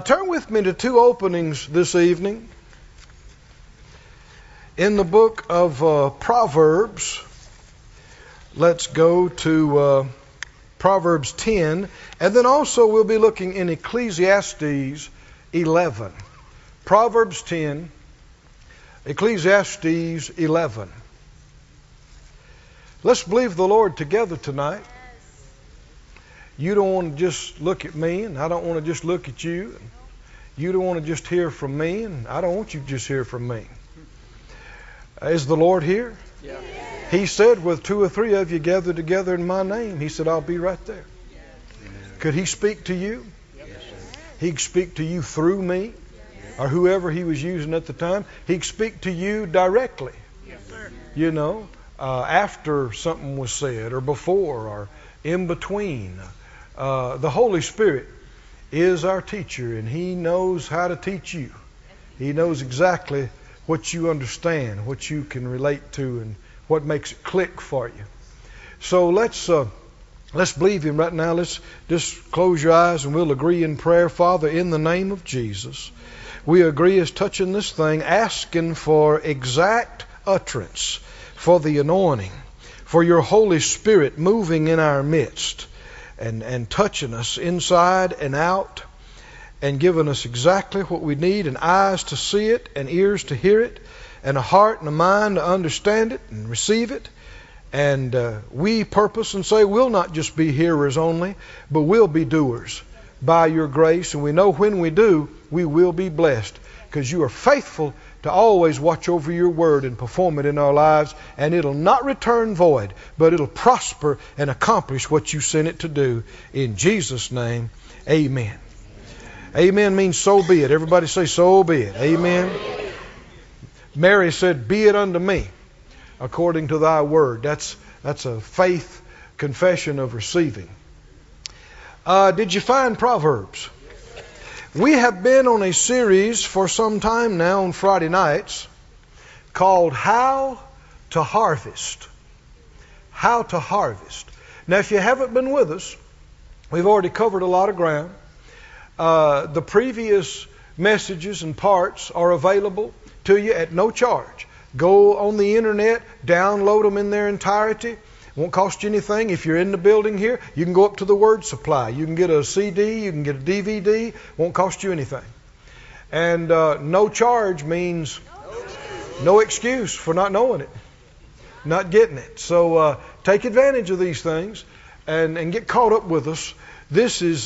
Turn with me to two openings this evening in the book of Proverbs. Let's go to Proverbs 10, and then also we'll be looking in Ecclesiastes 11. Proverbs 10, Ecclesiastes 11. Let's believe the Lord together tonight. You don't want to just look at me, and I don't want to just look at you. You don't want to just hear from me, and I don't want you to just hear from me. Is the Lord here? Yeah. He said, with two or three of you gathered together in my name, He said, I'll be right there. Yes. Could He speak to you? Yes. He could speak to you through me, or whoever He was using at the time. He could speak to you directly. Yes, sir. You know, after something was said, or before, or in between. The Holy Spirit is our teacher, and He knows how to teach you. He knows exactly what you understand, what you can relate to, and what makes it click for you. So let's believe Him right now. Let's just close your eyes and we'll agree in prayer. Father, in the name of Jesus, we agree as touching this thing, asking for exact utterance, for the anointing, for your Holy Spirit moving in our midst and touching us inside and out, and giving us exactly what we need, and eyes to see it, and ears to hear it, and a heart and a mind to understand it and receive it. And we purpose and say we'll not just be hearers only, but we'll be doers by your grace. And we know when we do, we will be blessed, because you are faithful to always watch over your word and perform it in our lives. And it'll not return void, but it'll prosper and accomplish what you sent it to do. In Jesus' name, amen. Amen means so be it. Everybody say so be it. Amen. Mary said, be it unto me according to thy word. That's a faith confession of receiving. Did you find Proverbs? We have been on a series for some time now on Friday nights called How to Harvest. How to Harvest. Now, if you haven't been with us, we've already covered a lot of ground. The previous messages and parts are available to you at no charge. Go on the internet, download them in their entirety. Won't cost you anything. If you're in the building here, you can go up to the Word Supply. You can get a CD, you can get a DVD. Won't cost you anything. And no charge means no excuse for not knowing it, not getting it. So take advantage of these things and get caught up with us. This is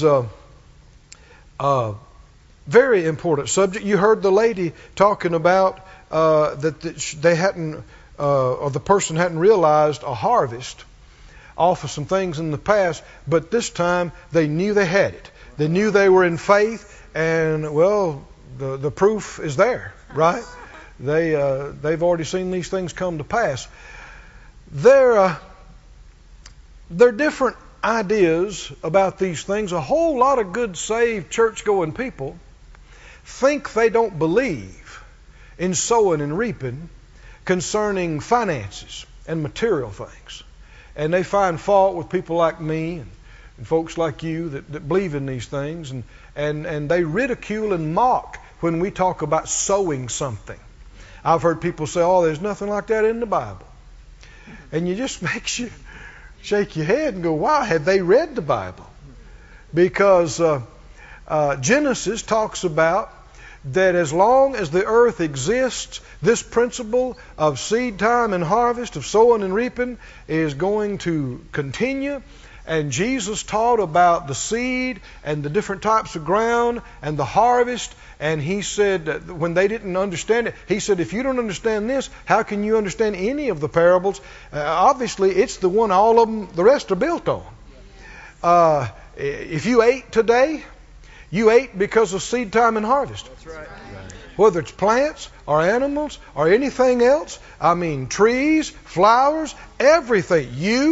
a very important subject. You heard the lady talking about that they hadn't, or the person hadn't realized a harvest off of some things in the past, but this time they knew they had it. They knew they were in faith, and well, the proof is there, right? They've already seen these things come to pass. They're different ideas about these things. A whole lot of good, saved, church-going people think they don't believe in sowing and reaping concerning finances and material things. And they find fault with people like me and folks like you that believe in these things. And they ridicule and mock when we talk about sowing something. I've heard people say, oh, there's nothing like that in the Bible. And it just makes you shake your head and go, wow, have they read the Bible? Because Genesis talks about that as long as the earth exists, this principle of seed time and harvest, of sowing and reaping, is going to continue. And Jesus taught about the seed and the different types of ground and the harvest. And He said, that when they didn't understand it, He said, if you don't understand this, how can you understand any of the parables? Obviously, it's the one all of them, the rest are built on. If you ate today, you ate because of seed time and harvest. That's right. Whether it's plants or animals or anything else, I mean trees, flowers, everything.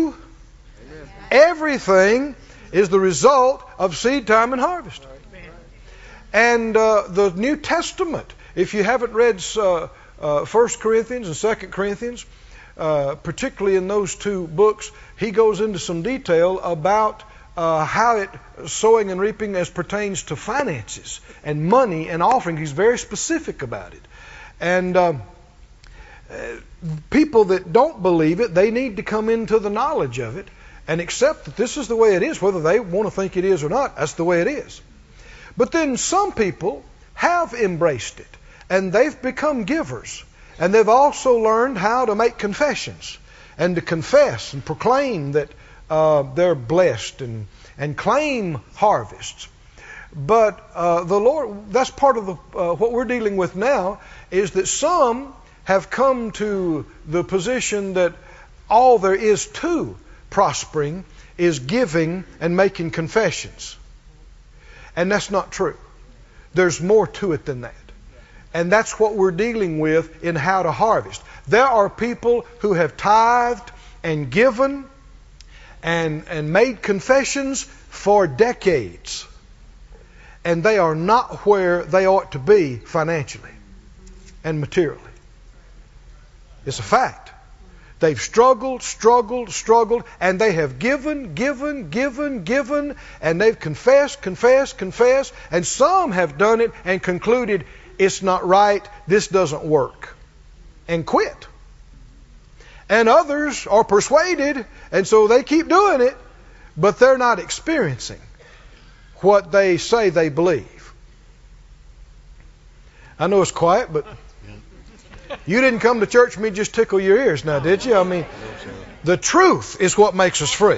Everything is the result of seed time and harvest. And the New Testament, if you haven't read 1 Corinthians and 2 Corinthians, particularly in those two books, he goes into some detail about how sowing and reaping as pertains to finances and money and offering. He's very specific about it. And people that don't believe it, they need to come into the knowledge of it and accept that this is the way it is, whether they want to think it is or not. That's the way it is. But then some people have embraced it, and they've become givers, and they've also learned how to make confessions and to confess and proclaim that they're blessed and claim harvests. But the Lord, that's part of what we're dealing with now, is that some have come to the position that all there is to prospering is giving and making confessions. And that's not true. There's more to it than that. And that's what we're dealing with in how to harvest. There are people who have tithed and given and made confessions for decades. And they are not where they ought to be financially and materially. It's a fact. They've struggled, and they have given, and they've confessed, and some have done it and concluded it's not right, this doesn't work, and quit. And others are persuaded, and so they keep doing it, but they're not experiencing what they say they believe. I know it's quiet, but you didn't come to church for me to just tickle your ears now, did you? I mean, the truth is what makes us free.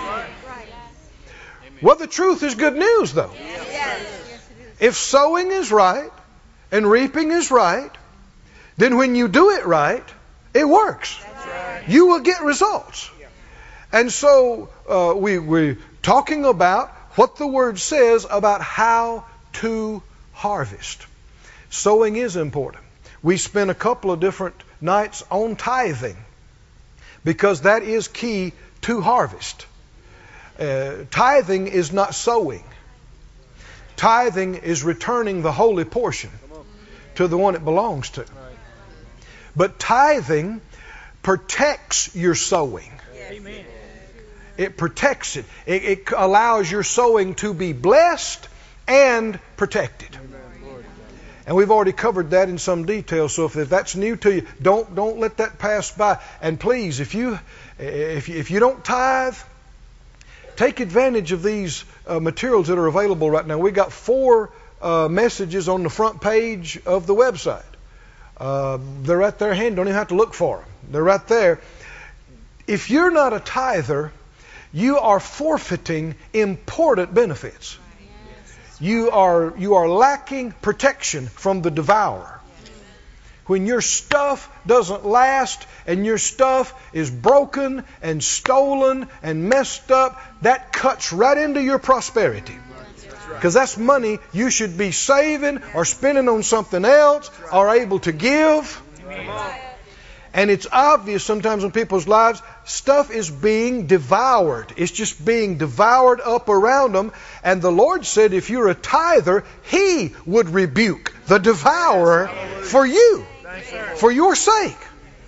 Well, the truth is good news, though. If sowing is right and reaping is right, then when you do it right, it works. You will get results. And so we're talking about what the Word says about how to harvest. Sowing is important. We spent a couple of different nights on tithing because that is key to harvest. Tithing is not sowing. Tithing is returning the holy portion to the one it belongs to. But tithing protects your sowing. It protects it. It allows your sowing to be blessed and protected. And we've already covered that in some detail. So if that's new to you, don't let that pass by. And please, if you don't tithe, take advantage of these materials that are available right now. We got 4 messages on the front page of the website. They're right there handy. Don't even have to look for them. They're right there. If you're not a tither, you are forfeiting important benefits. You are lacking protection from the devourer. When your stuff doesn't last and your stuff is broken and stolen and messed up, that cuts right into your prosperity. Because that's money you should be saving or spending on something else or able to give. And it's obvious sometimes in people's lives, stuff is being devoured. It's just being devoured up around them. And the Lord said if you're a tither, He would rebuke the devourer for you, for your sake.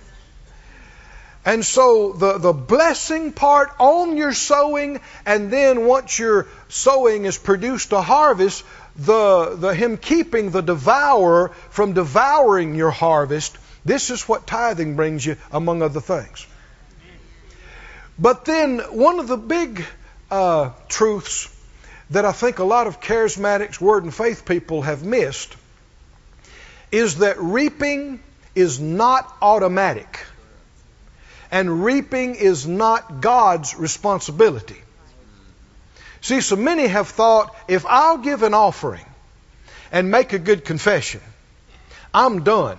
And so the blessing part on your sowing, and then once your sowing has produced a harvest, Him keeping the devourer from devouring your harvest. This is what tithing brings you, among other things. But then one of the big truths that I think a lot of charismatics, word and faith people have missed is that reaping is not automatic. And reaping is not God's responsibility. See, so many have thought, if I'll give an offering and make a good confession, I'm done.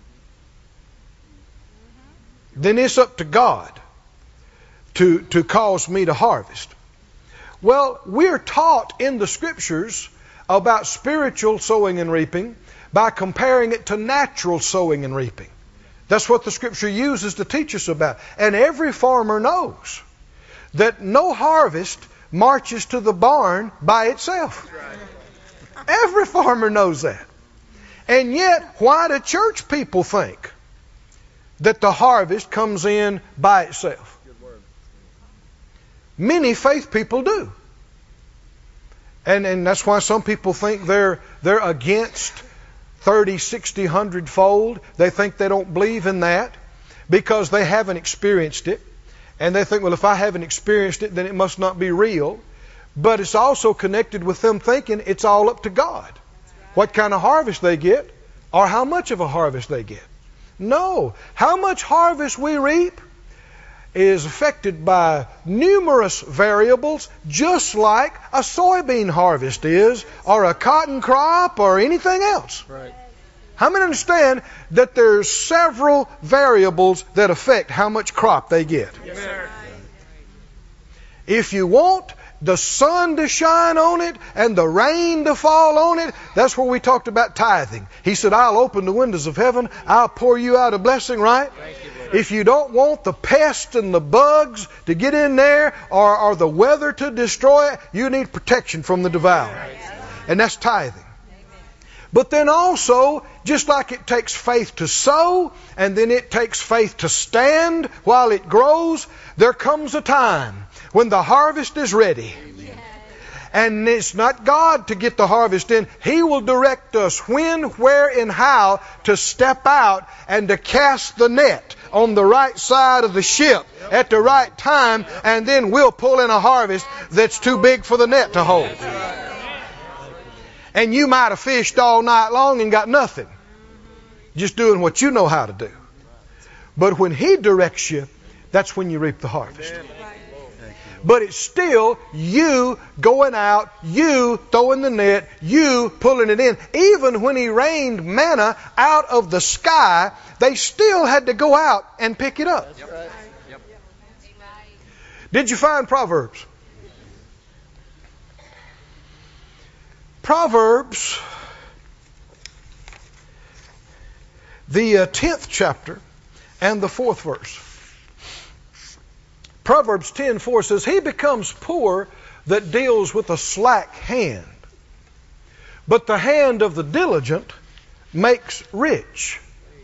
Then it's up to God to cause me to harvest. Well, we're taught in the Scriptures about spiritual sowing and reaping by comparing it to natural sowing and reaping. That's what the Scripture uses to teach us about. And every farmer knows that no harvest marches to the barn by itself. Every farmer knows that. And yet, why do church people think that the harvest comes in by itself? Many faith people do. And that's why some people think they're against 30, 60, 100-fold. They think they don't believe in that because they haven't experienced it. And they think, well, if I haven't experienced it, then it must not be real. But it's also connected with them thinking it's all up to God. What kind of harvest they get or how much of a harvest they get. No. How much harvest we reap is affected by numerous variables, just like a soybean harvest is, or a cotton crop, or anything else. Right. How many understand that there's several variables that affect how much crop they get? Yes, sir. If you want the sun to shine on it and the rain to fall on it, that's where we talked about tithing. He said, I'll open the windows of heaven, I'll pour you out a blessing, right? If you don't want the pests and the bugs to get in there or the weather to destroy it, you need protection from the devourer. And that's tithing. But then also, just like it takes faith to sow, and then it takes faith to stand while it grows, there comes a time when the harvest is ready. And it's not God to get the harvest in. He will direct us when, where, and how to step out and to cast the net on the right side of the ship at the right time, and then we'll pull in a harvest that's too big for the net to hold. And you might have fished all night long and got nothing, just doing what you know how to do. But when He directs you, that's when you reap the harvest. But it's still you going out, you throwing the net, you pulling it in. Even when He rained manna out of the sky, they still had to go out and pick it up. Did you find Proverbs? Proverbs, the 10th chapter and the 4th verse. Proverbs 10:4 says, He becomes poor that deals with a slack hand, but the hand of the diligent makes rich.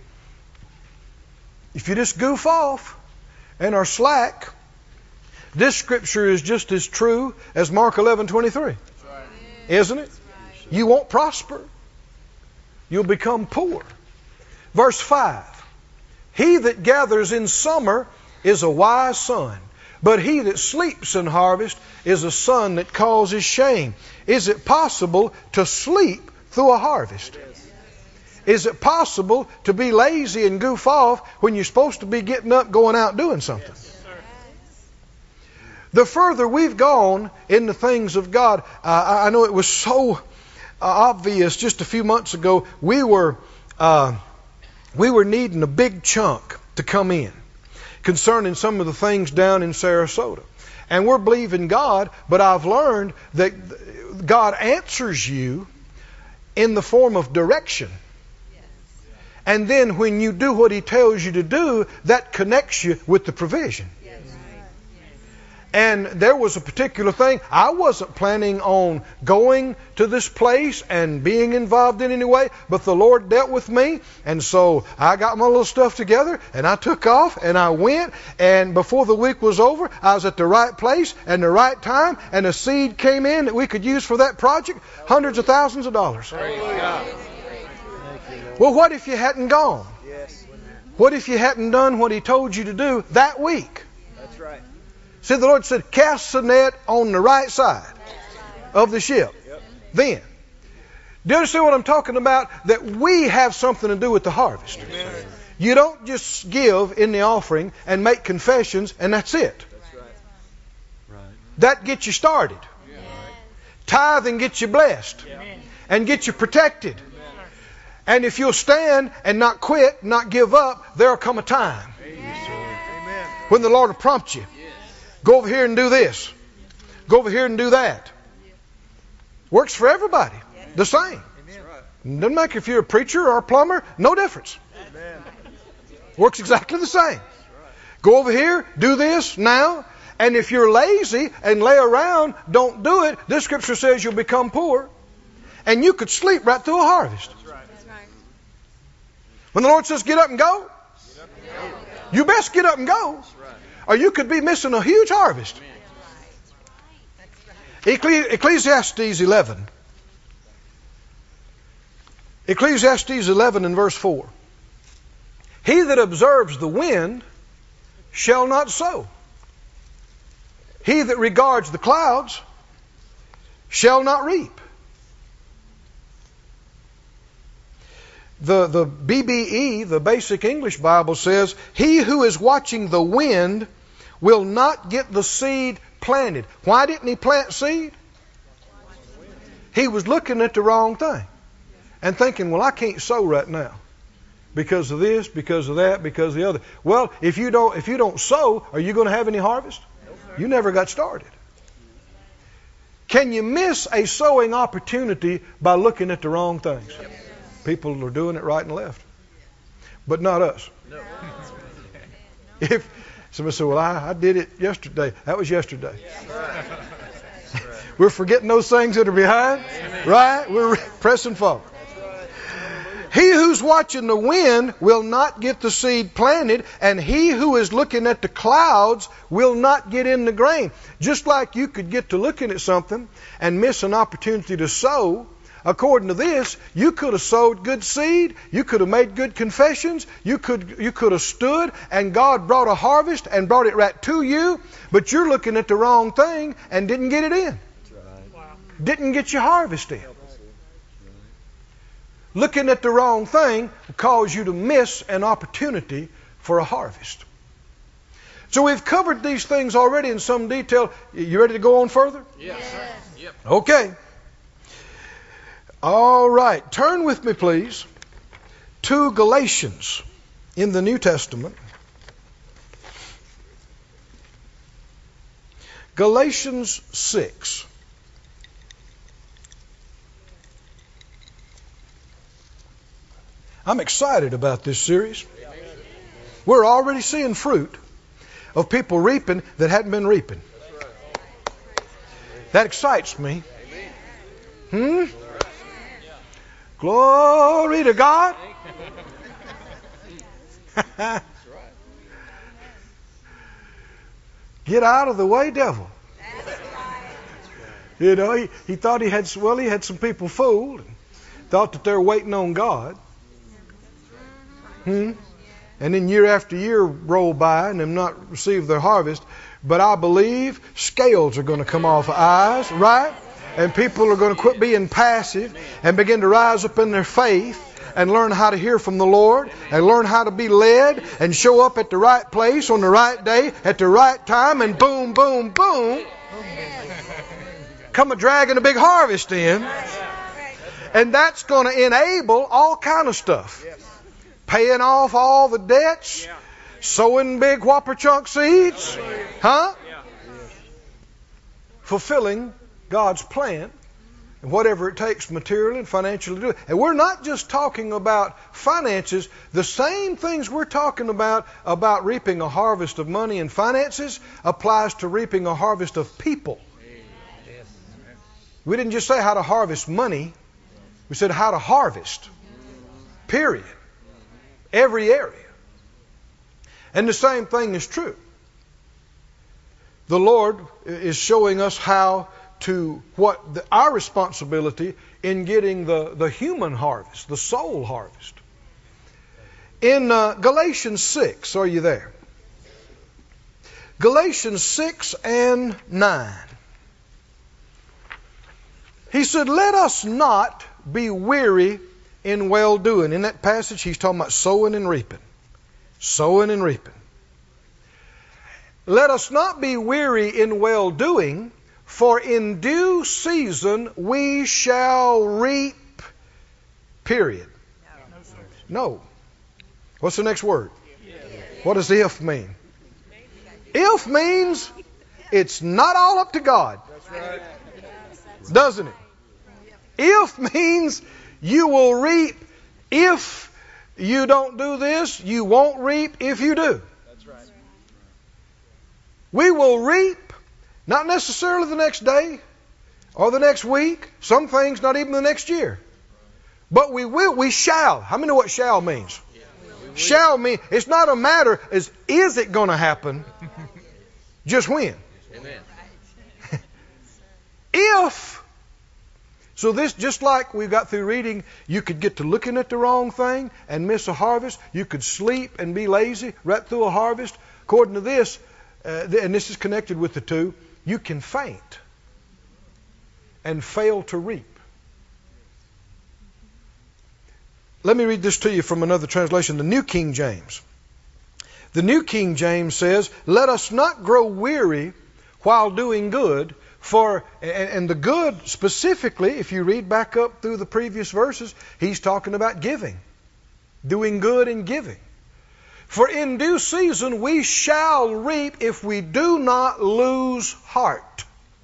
If you just goof off and are slack, this scripture is just as true as Mark 11:23. Isn't it? You won't prosper. You'll become poor. Verse 5. He that gathers in summer is a wise son, but he that sleeps in harvest is a son that causes shame. Is it possible to sleep through a harvest? Is it possible to be lazy and goof off when you're supposed to be getting up, going out, doing something? The further we've gone in the things of God, I know it was so obvious just a few months ago. We were needing a big chunk to come in concerning some of the things down in Sarasota. And we're believing God, but I've learned that God answers you in the form of direction. And then when you do what He tells you to do, that connects you with the provision. And there was a particular thing. I wasn't planning on going to this place and being involved in any way, but the Lord dealt with me. And so I got my little stuff together and I took off and I went. And before the week was over, I was at the right place and the right time. And a seed came in that we could use for that project. Hundreds of thousands of dollars. Well, what if you hadn't gone? What if you hadn't done what He told you to do that week? That's right. See, the Lord said, cast the net on the right side of the ship. Then. Do you understand what I'm talking about? That we have something to do with the harvest. Amen. You don't just give in the offering and make confessions and that's it. That's right. That gets you started. Tithing gets you blessed and gets you protected. And if you'll stand and not quit, not give up, there'll come a time when the Lord will prompt you. Go over here and do this. Go over here and do that. Works for everybody. The same. Doesn't matter if you're a preacher or a plumber. No difference. Works exactly the same. Go over here. Do this now. And if you're lazy and lay around, don't do it. This scripture says you'll become poor. And you could sleep right through a harvest. When the Lord says get up and go, you best get up and go. Or you could be missing a huge harvest. Ecclesiastes 11. Ecclesiastes 11 and verse 4. He that observes the wind shall not sow. He that regards the clouds shall not reap. The BBE, the Basic English Bible, says, he who is watching the wind will not get the seed planted. Why didn't he plant seed? He was looking at the wrong thing and thinking, well, I can't sow right now because of this, because of that, because of the other. Well, if you don't sow, are you going to have any harvest? You never got started. Can you miss a sowing opportunity by looking at the wrong things? People are doing it right and left, but not us. If somebody said, well, I did it yesterday. That was yesterday. We're forgetting those things that are behind, right? We're pressing forward. He who's watching the wind will not get the seed planted, and he who is looking at the clouds will not get in the grain. Just like you could get to looking at something and miss an opportunity to sow, according to this, you could have sowed good seed, you could have made good confessions, you could have stood, and God brought a harvest and brought it right to you, but you're looking at the wrong thing and didn't get it in. Didn't get your harvest in. Looking at the wrong thing will cause you to miss an opportunity for a harvest. So we've covered these things already in some detail. You ready to go on further? Yes. Yep. Okay. All right. Turn with me, please, to Galatians in the New Testament. Galatians 6. I'm excited about this series. We're already seeing fruit of people reaping that hadn't been reaping. That excites me. Glory to God. Get out of the way, devil. You know, he thought he had some people fooled. Thought that they're waiting on God. And then year after year roll by and them not receive their harvest. But I believe scales are going to come off of eyes, right? And people are going to quit being passive and begin to rise up in their faith and learn how to hear from the Lord and learn how to be led and show up at the right place on the right day at the right time, and boom, boom, boom, come a dragging a big harvest in. And that's going to enable all kind of stuff. Paying off all the debts, sowing big whopper chunk seeds, fulfilling God's plan, and whatever it takes materially and financially to do it. And we're not just talking about finances. The same things we're talking about reaping a harvest of money and finances applies to reaping a harvest of people. We didn't just say how to harvest money. We said how to harvest. Period. Every area. And the same thing is true. The Lord is showing us how to our responsibility in getting the human harvest, the soul harvest. In Galatians 6, are you there? Galatians 6 and 9. He said, let us not be weary in well-doing. In that passage, he's talking about sowing and reaping. Sowing and reaping. Let us not be weary in well-doing, for in due season we shall reap. Period. No. What's the next word? What does if mean? If means it's not all up to God. Doesn't it? If means you will reap. If you don't do this, you won't reap if you do. That's right. We will reap, not necessarily the next day or the next week. Some things not even the next year. But we shall. How many know what shall means? Shall mean, it's not a matter as is it going to happen, just when. Amen. So this, just like we got through reading, you could get to looking at the wrong thing and miss a harvest. You could sleep and be lazy right through a harvest. According to this, and this is connected with the two, you can faint and fail to reap. Let me read this to you from another translation, the New King James. The New King James says, "Let us not grow weary while doing good, and the good specifically, if you read back up through the previous verses, he's talking about giving, doing good and giving. For in due season we shall reap if we do not lose heart."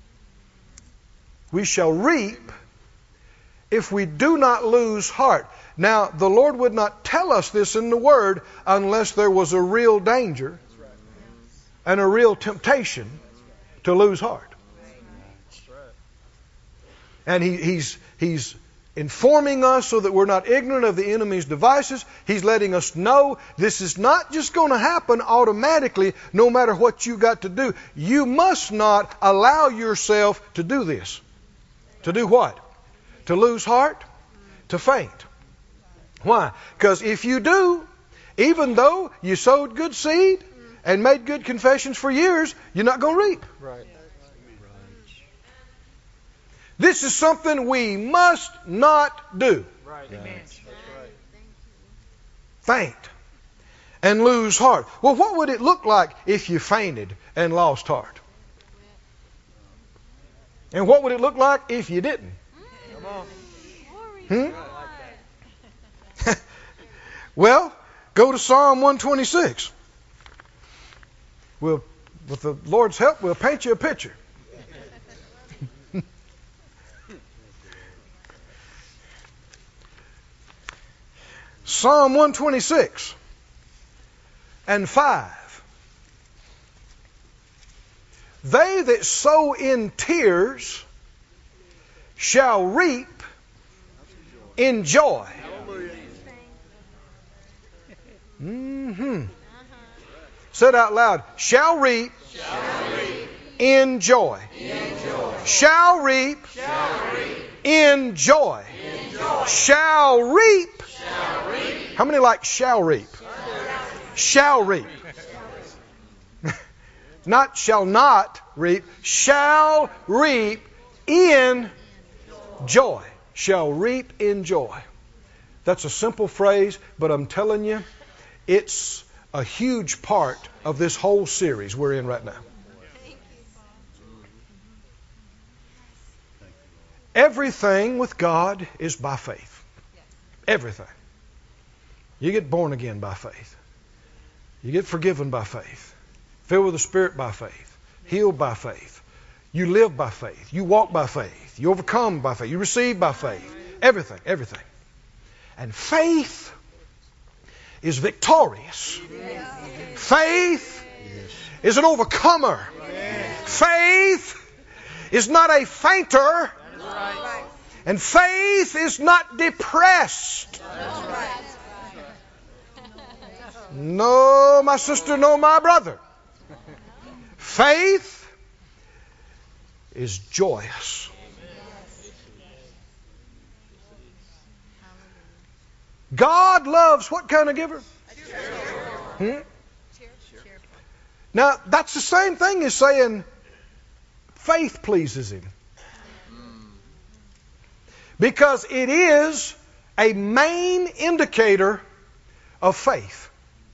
We shall reap if we do not lose heart. Now, the Lord would not tell us this in the Word unless there was a real danger and a real temptation to lose heart. And He's informing us so that we're not ignorant of the enemy's devices. He's letting us know this is not just going to happen automatically no matter what you got to do. You must not allow yourself to do this. To do what? To lose heart? To faint. Why? Because if you do, even though you sowed good seed and made good confessions for years, you're not going to reap. Right. This is something we must not do. Right. Amen. Faint and lose heart. Well, what would it look like if you fainted and lost heart? And what would it look like if you didn't? Come on. Well, go to Psalm 126. With the Lord's help, we'll paint you a picture. Psalm 126 and 5. They that sow in tears shall reap in joy. Say it out loud. Shall reap in joy. Shall reap in joy. Shall reap. How many like shall reap? Shall reap. Not shall not reap. Shall reap in joy. Shall reap in joy. That's a simple phrase, but I'm telling you, it's a huge part of this whole series we're in right now. Everything with God is by faith. Everything. You get born again by faith. You get forgiven by faith. Filled with the Spirit by faith. Healed by faith. You live by faith. You walk by faith. You overcome by faith. You receive by faith. Everything. Everything. And faith is victorious. Faith is an overcomer. Faith is not a fainter. And faith is not depressed. No, my sister, no, my brother. Faith is joyous. God loves what kind of giver? Now, that's the same thing as saying faith pleases Him. Because it is a main indicator of faith.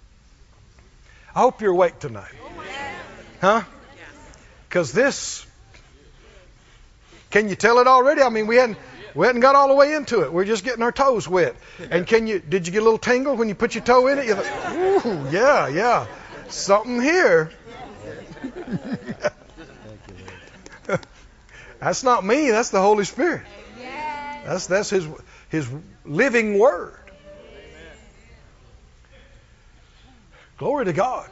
I hope you're awake tonight. Huh? Because this, can you tell it already? I mean, we hadn't got all the way into it. We're just getting our toes wet. And did you get a little tingle when you put your toe in it? You're like, ooh, yeah. Something here. That's not me. That's the Holy Spirit. That's His living Word. Glory to God.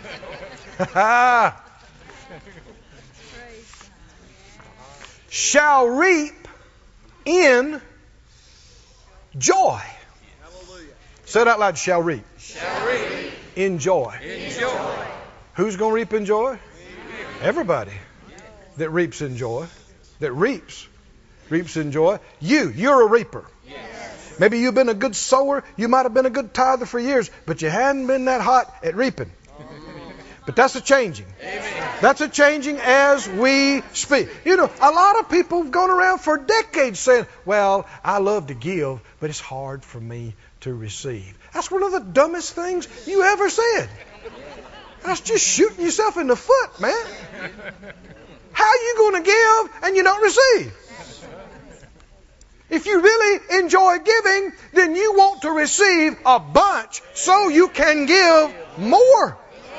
Shall reap in joy. Say it out loud. Shall reap. In joy. Who's going to reap in joy? Everybody that reaps in joy. that reaps in joy. You're a reaper. Yes. Maybe you've been a good sower. You might have been a good tither for years, but you hadn't been that hot at reaping. But that's a changing. Amen. That's a changing as we speak. You know, a lot of people have gone around for decades saying, well, I love to give, but it's hard for me to receive. That's one of the dumbest things you ever said. That's just shooting yourself in the foot, man. How are you going to give and you don't receive? If you really enjoy giving, then you want to receive a bunch so you can give more.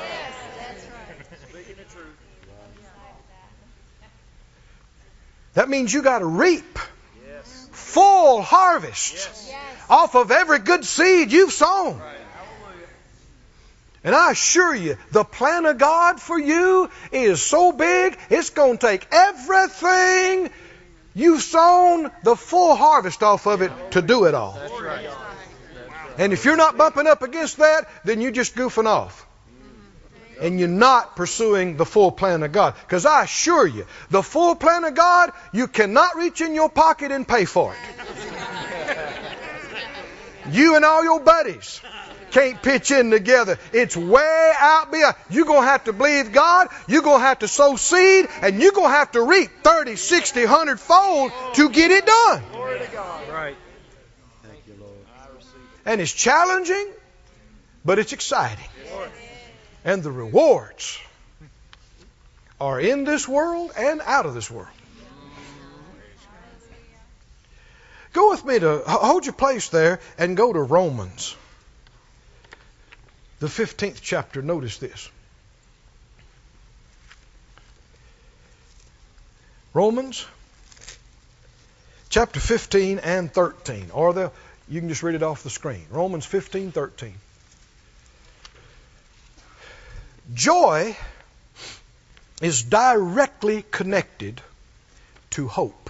That means you got to reap full harvest off of every good seed you've sown. And I assure you, the plan of God for you is so big, it's going to take everything you've sown, the full harvest off of it, to do it all. And if you're not bumping up against that, then you're just goofing off. And you're not pursuing the full plan of God. Because I assure you, the full plan of God, you cannot reach in your pocket and pay for it. You and all your buddies can't pitch in together. It's way out beyond. You're going to have to believe God. You're going to have to sow seed. And you're going to have to reap 30, 60, 100 fold to get it done. Glory to God. Right. Thank you, Lord. And it's challenging, but it's exciting. And the rewards are in this world and out of this world. Go with me to, hold your place there and go to Romans. The 15th chapter. Notice this. Romans chapter 15 and 13. Or you can just read it off the screen. Romans 15, 13. Joy is directly connected to hope.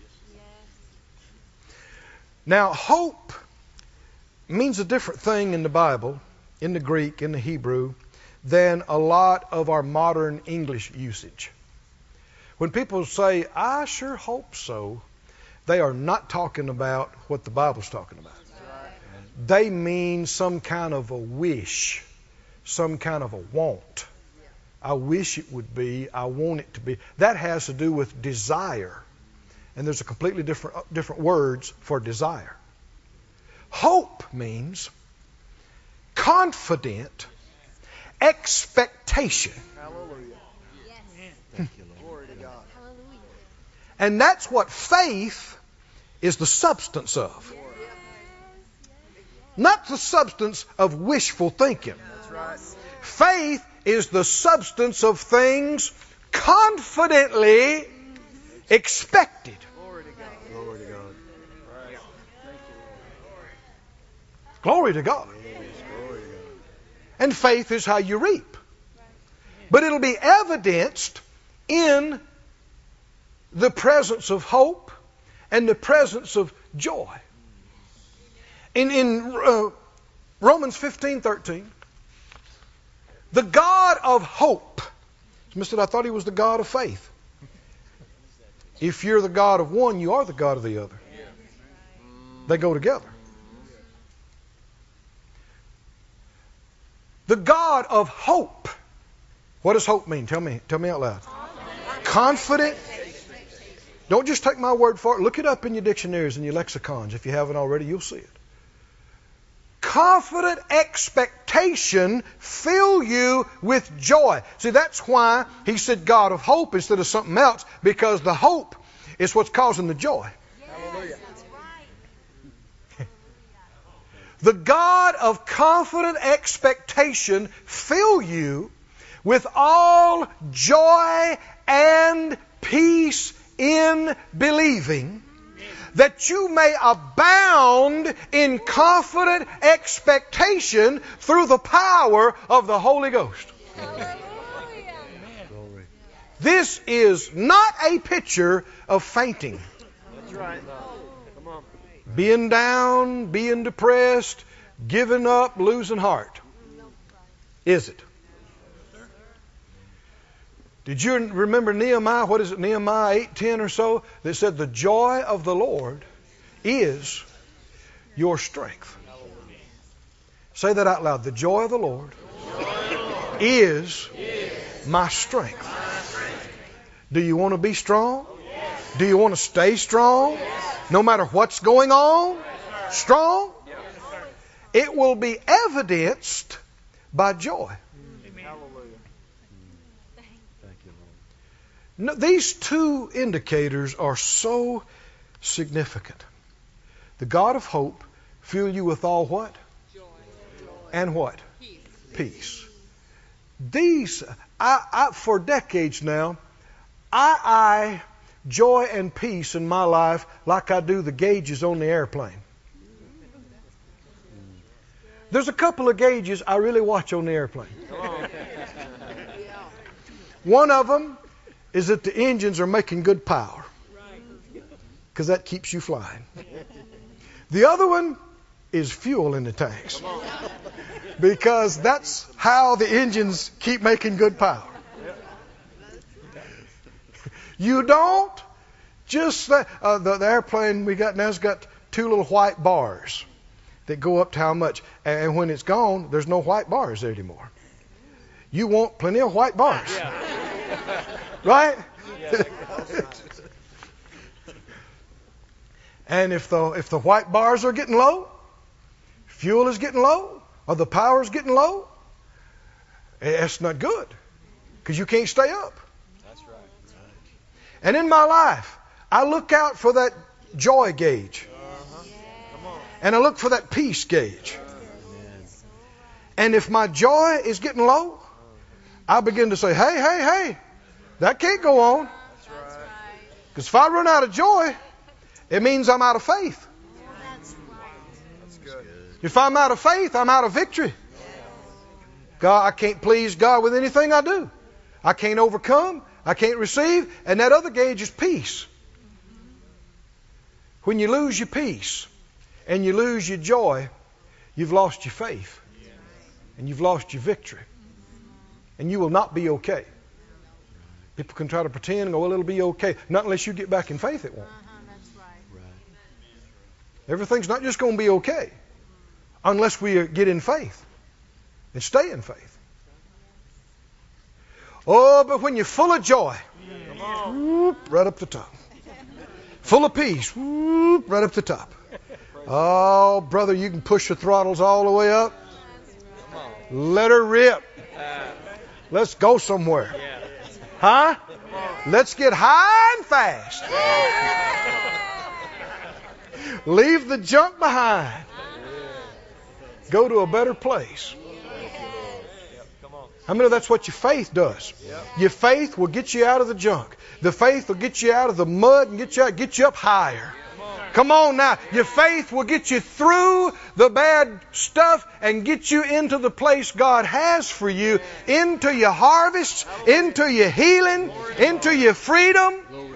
Now, hope means a different thing in the Bible, in the Greek, in the Hebrew, than a lot of our modern English usage. When people say, I sure hope so, they are not talking about what the Bible's talking about. They mean some kind of a wish. Some kind of a want. I wish it would be. I want it to be. That has to do with desire. And there's a completely different words for desire. Hope means confident expectation. Hallelujah. Yes. Glory to God. Hallelujah. And that's what faith is the substance of. Not the substance of wishful thinking. That's right. Faith is the substance of things confidently expected. Glory to God. Glory to God. Right. Thank you, Glory to God. Lord. Yes, glory to God. And faith is how you reap. But it'll be evidenced in the presence of hope and the presence of joy. In Romans 15:13, the God of hope. Somebody said, I thought he was the God of faith. If you're the God of one, you are the God of the other. They go together. The God of hope. What does hope mean? Tell me out loud. Confident. Don't just take my word for it. Look it up in your dictionaries and your lexicons. If you haven't already, you'll see it. Confident expectation fill you with joy. See, that's why he said God of hope instead of something else, because the hope is what's causing the joy. Hallelujah. That's right. The God of confident expectation fill you with all joy and peace in believing, that you may abound in confident expectation through the power of the Holy Ghost. Hallelujah. Glory. This is not a picture of fainting, That's right. Come on. being down, being depressed, giving up, losing heart. Is it? Did you remember Nehemiah? What is it, Nehemiah 8:10 or so? That said, the joy of the Lord is your strength. Say that out loud. The joy of the Lord is my strength. Do you want to be strong? Do you want to stay strong? No matter what's going on? Strong? It will be evidenced by joy. No, these two indicators are so significant. The God of hope fill you with all what? Joy. And what? Peace. Peace. These, for decades now, I eye joy and peace in my life like I do the gauges on the airplane. There's a couple of gauges I really watch on the airplane. One of them is that the engines are making good power, because that keeps you flying. The other one is fuel in the tanks, because that's how the engines keep making good power. You don't just the airplane we got now's got two little white bars that go up to how much, and when it's gone, there's no white bars there anymore. You want plenty of white bars, right? And if the white bars are getting low, fuel is getting low, or the power is getting low, that's not good, because you can't stay up. That's right. And in my life, I look out for that joy gauge. And I look for that peace gauge. And if my joy is getting low, I begin to say, hey, that can't go on. Because if I run out of joy, it means I'm out of faith. That's good. If I'm out of faith, I'm out of victory. God, I can't please God with anything I do. I can't overcome. I can't receive. And that other gauge is peace. When you lose your peace and you lose your joy, you've lost your faith. And you've lost your victory. And you will not be okay. People can try to pretend and go, well, it'll be okay. Not unless you get back in faith, it won't. That's right. Everything's not just going to be okay unless we get in faith and stay in faith. Oh, but when you're full of joy, whoop, right up the top. Full of peace, whoop, right up the top. Oh, brother, you can push the throttles all the way up. Let her rip. Let's go somewhere. Huh? Let's get high and fast. Leave the junk behind. Go to a better place. How many of that's what your faith does? Your faith will get you out of the junk. The faith will get you out of the mud and get you up higher. Come on now. Your faith will get you through the bad stuff and get you into the place God has for you, into your harvest, into your healing, into your freedom.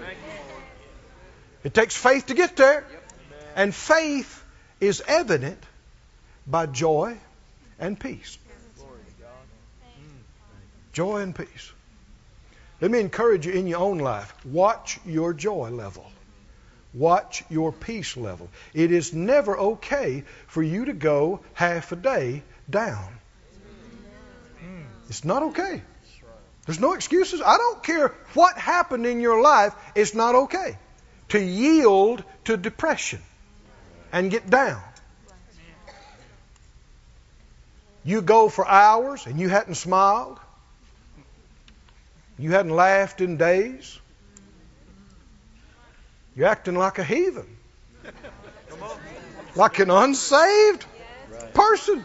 It takes faith to get there. And faith is evident by joy and peace. Joy and peace. Let me encourage you in your own life. Watch your joy level. Watch your peace level. It is never okay for you to go half a day down. It's not okay. There's no excuses. I don't care what happened in your life. It's not okay to yield to depression and get down. You go for hours and you hadn't smiled. You hadn't laughed in days. You're acting like a heathen. Like an unsaved person.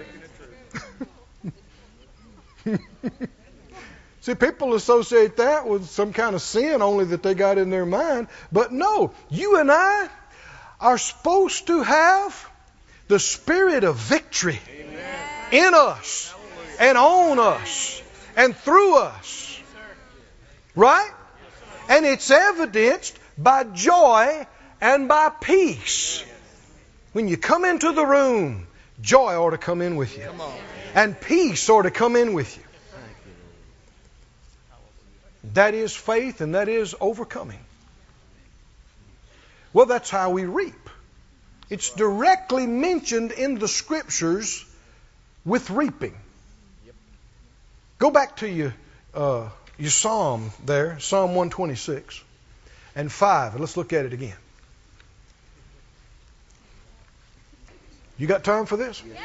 See, people associate that with some kind of sin only that they got in their mind. But no, you and I are supposed to have the spirit of victory in us and on us and through us. Right? And it's evidenced by joy and by peace. When you come into the room, joy ought to come in with you. And peace ought to come in with you. That is faith, and that is overcoming. Well, that's how we reap. It's directly mentioned in the Scriptures with reaping. Go back to your Psalm there, Psalm 126 and 5, and let's look at it again. You got time for this? Yes.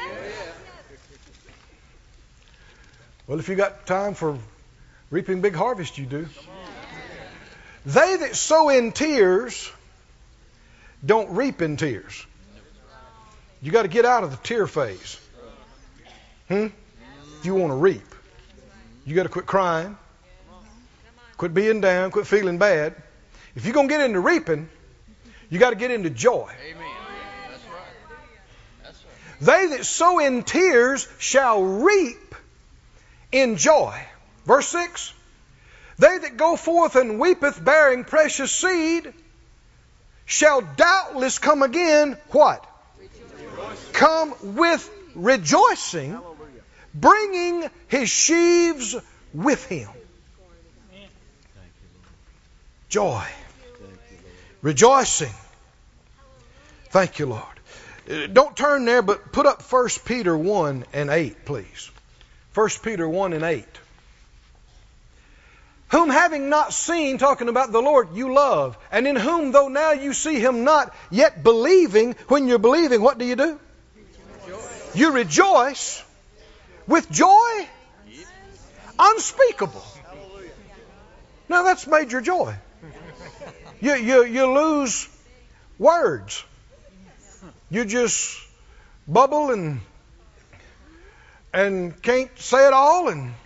Well, if you got time for reaping big harvest, you do. They that sow in tears don't reap in tears. You got to get out of the tear phase. If you want to reap, you got to quit crying, quit being down, quit feeling bad. If you're going to get into reaping, you got to get into joy. Amen. That's right. That's right. They that sow in tears shall reap in joy. Verse 6. They that go forth and weepeth bearing precious seed shall doubtless come again, what? Rejoicing. Come with rejoicing, Hallelujah. bringing his sheaves with him. Joy. Rejoicing. Thank you, Lord. Don't turn there, but put up 1 Peter 1 and 8, please. 1 Peter 1 and 8. Whom having not seen, talking about the Lord, you love, and in whom though now you see him not, yet believing, when you're believing, what do? You rejoice with joy unspeakable. Now that's major joy. You lose words. You just bubble and can't say it all. And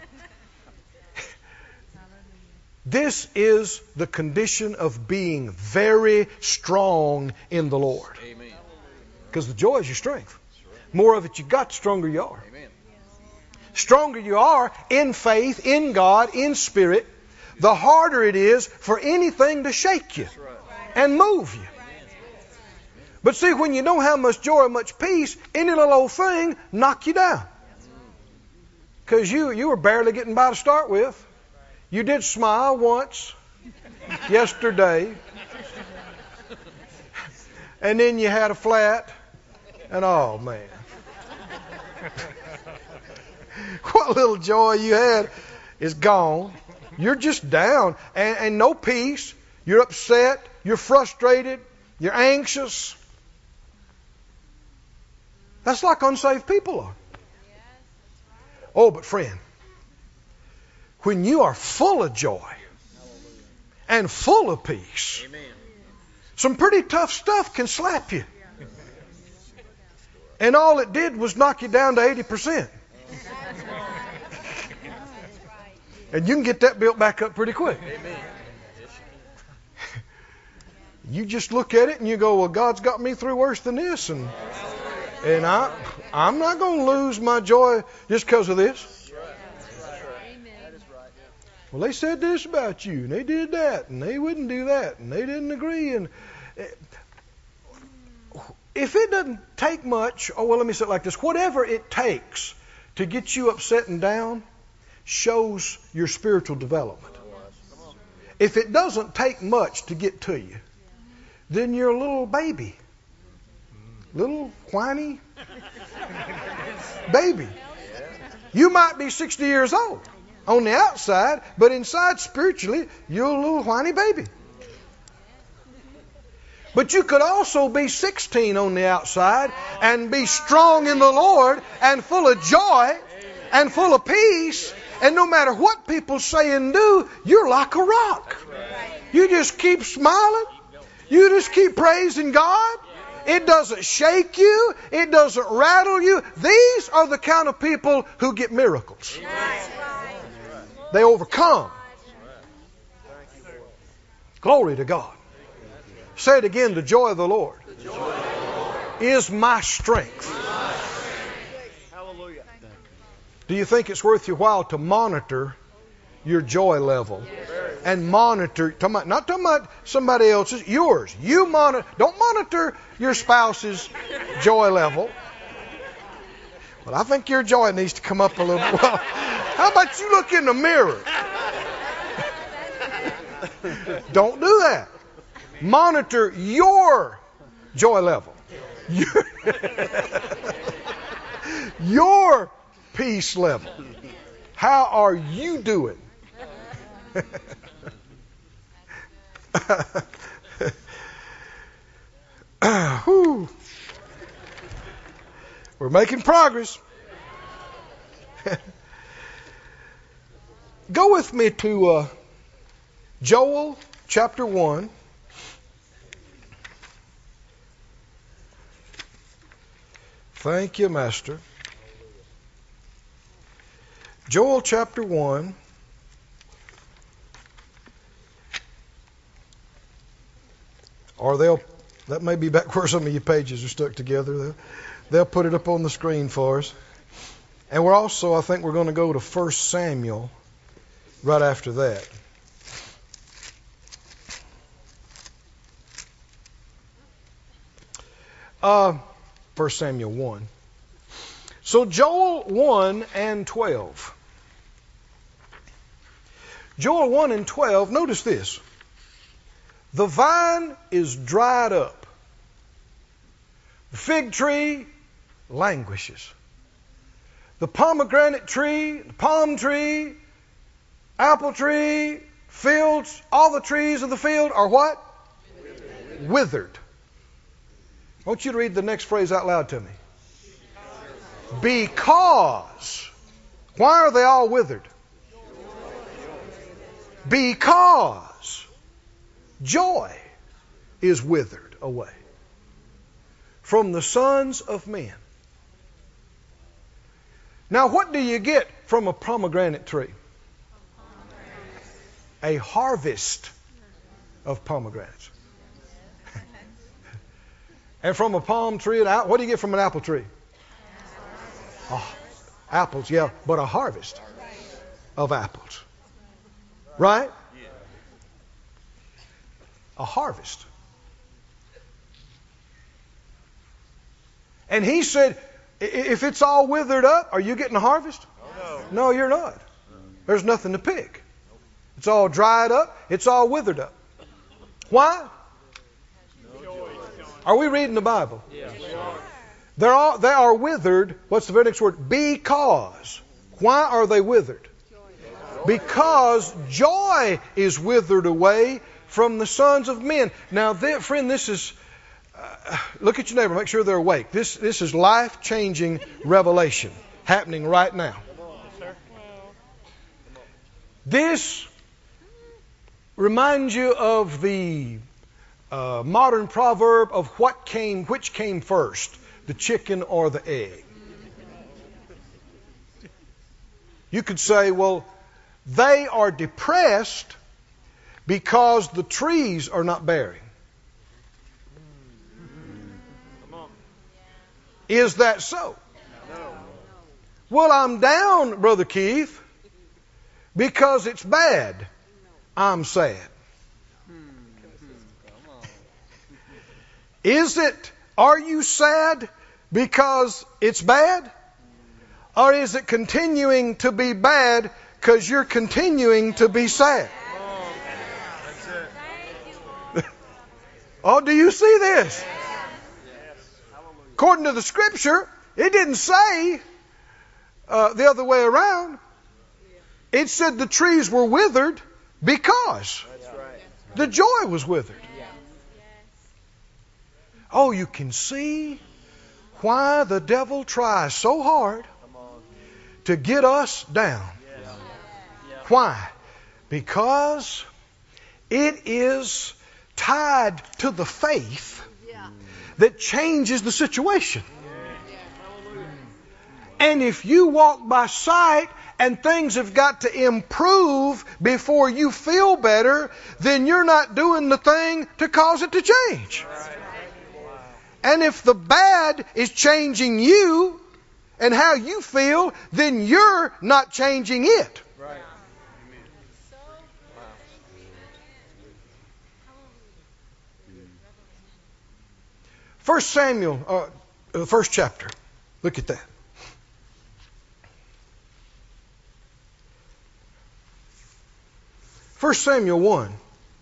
this is the condition of being very strong in the Lord. Amen. Because the joy is your strength. More of it you got, the stronger you are. Amen. Stronger you are in faith, in God, in spirit, the harder it is for anything to shake you and move you. But see, when you don't have much joy or much peace, any little old thing knock you down. Because you were barely getting by to start with. You did smile once yesterday. And then you had a flat. And oh man. What little joy you had is gone. You're just down and no peace. You're upset. You're frustrated. You're anxious. That's like unsaved people are. Oh, but friend, when you are full of joy and full of peace, Amen. some pretty tough stuff can slap you. And all it did was knock you down to 80%. And you can get that built back up pretty quick. Amen. You just look at it and you go, well, God's got me through worse than this. And I'm not going to lose my joy just because of this. Well, they said this about you, and they did that, and they wouldn't do that, and they didn't agree. And if it doesn't take much, let me say it like this. Whatever it takes to get you upset and down shows your spiritual development. If it doesn't take much to get to you, then you're a little baby. Little whiny baby. You might be 60 years old on the outside, but inside spiritually, you're a little whiny baby. But you could also be 16 on the outside and be strong in the Lord and full of joy and full of peace. And no matter what people say and do, you're like a rock. You just keep smiling. You just keep praising God. It doesn't shake you. It doesn't rattle you. These are the kind of people who get miracles. They overcome. Glory to God. Say it again, the joy of the Lord is my strength. Hallelujah. Do you think it's worth your while to monitor your joy level? And monitor, not talking about somebody else's, yours. You monitor. Don't monitor your spouse's joy level. Well, I think your joy needs to come up a little bit. Well, how about you look in the mirror Don't do that. Monitor your joy level. Your peace level. How are you doing? We're making progress. Go with me to Joel chapter 1. Thank you, Master. Joel chapter 1. Or that may be back where some of your pages are stuck together. They'll put it up on the screen for us. And we're also, I think we're going to go to 1 Samuel right after that. First Samuel 1. So Joel 1 and 12. Joel 1 and 12, notice this. The vine is dried up. The fig tree languishes. The pomegranate tree, the palm tree, apple tree, fields, all the trees of the field are what? Withered. I want you to read the next phrase out loud to me. Because. Why are they all withered? Because joy is withered away from the sons of men. Now, what do you get from a pomegranate tree? A harvest of pomegranates. And from a palm tree, what do you get from an apple tree? Oh, apples, yeah, but a harvest of apples. Right? A harvest. And he said, if it's all withered up, are you getting a harvest? No, you're not. There's nothing to pick. It's all dried up. It's all withered up. Why? Are we reading the Bible? They are withered. What's the very next word? Because. Why are they withered? Because joy is withered away from the sons of men. Now, friend, this is... look at your neighbor. Make sure they're awake. This is life-changing revelation happening right now. This reminds you of the modern proverb of which came first, the chicken or the egg. You could say, well, they are depressed because the trees are not bearing. Is that so? Well, I'm down, Brother Keith, because it's bad. I'm sad. Are you sad because it's bad? Or is it continuing to be bad because you're continuing to be sad? Oh, do you see this? According to the Scripture, it didn't say the other way around. It said the trees were withered because the joy was withered. Oh, you can see why the devil tries so hard to get us down. Why? Because it is tied to the faith that changes the situation. And if you walk by sight and things have got to improve before you feel better, then you're not doing the thing to cause it to change. And if the bad is changing you and how you feel, then you're not changing it. Right. 1 Samuel, the first chapter. Look at that. First Samuel 1.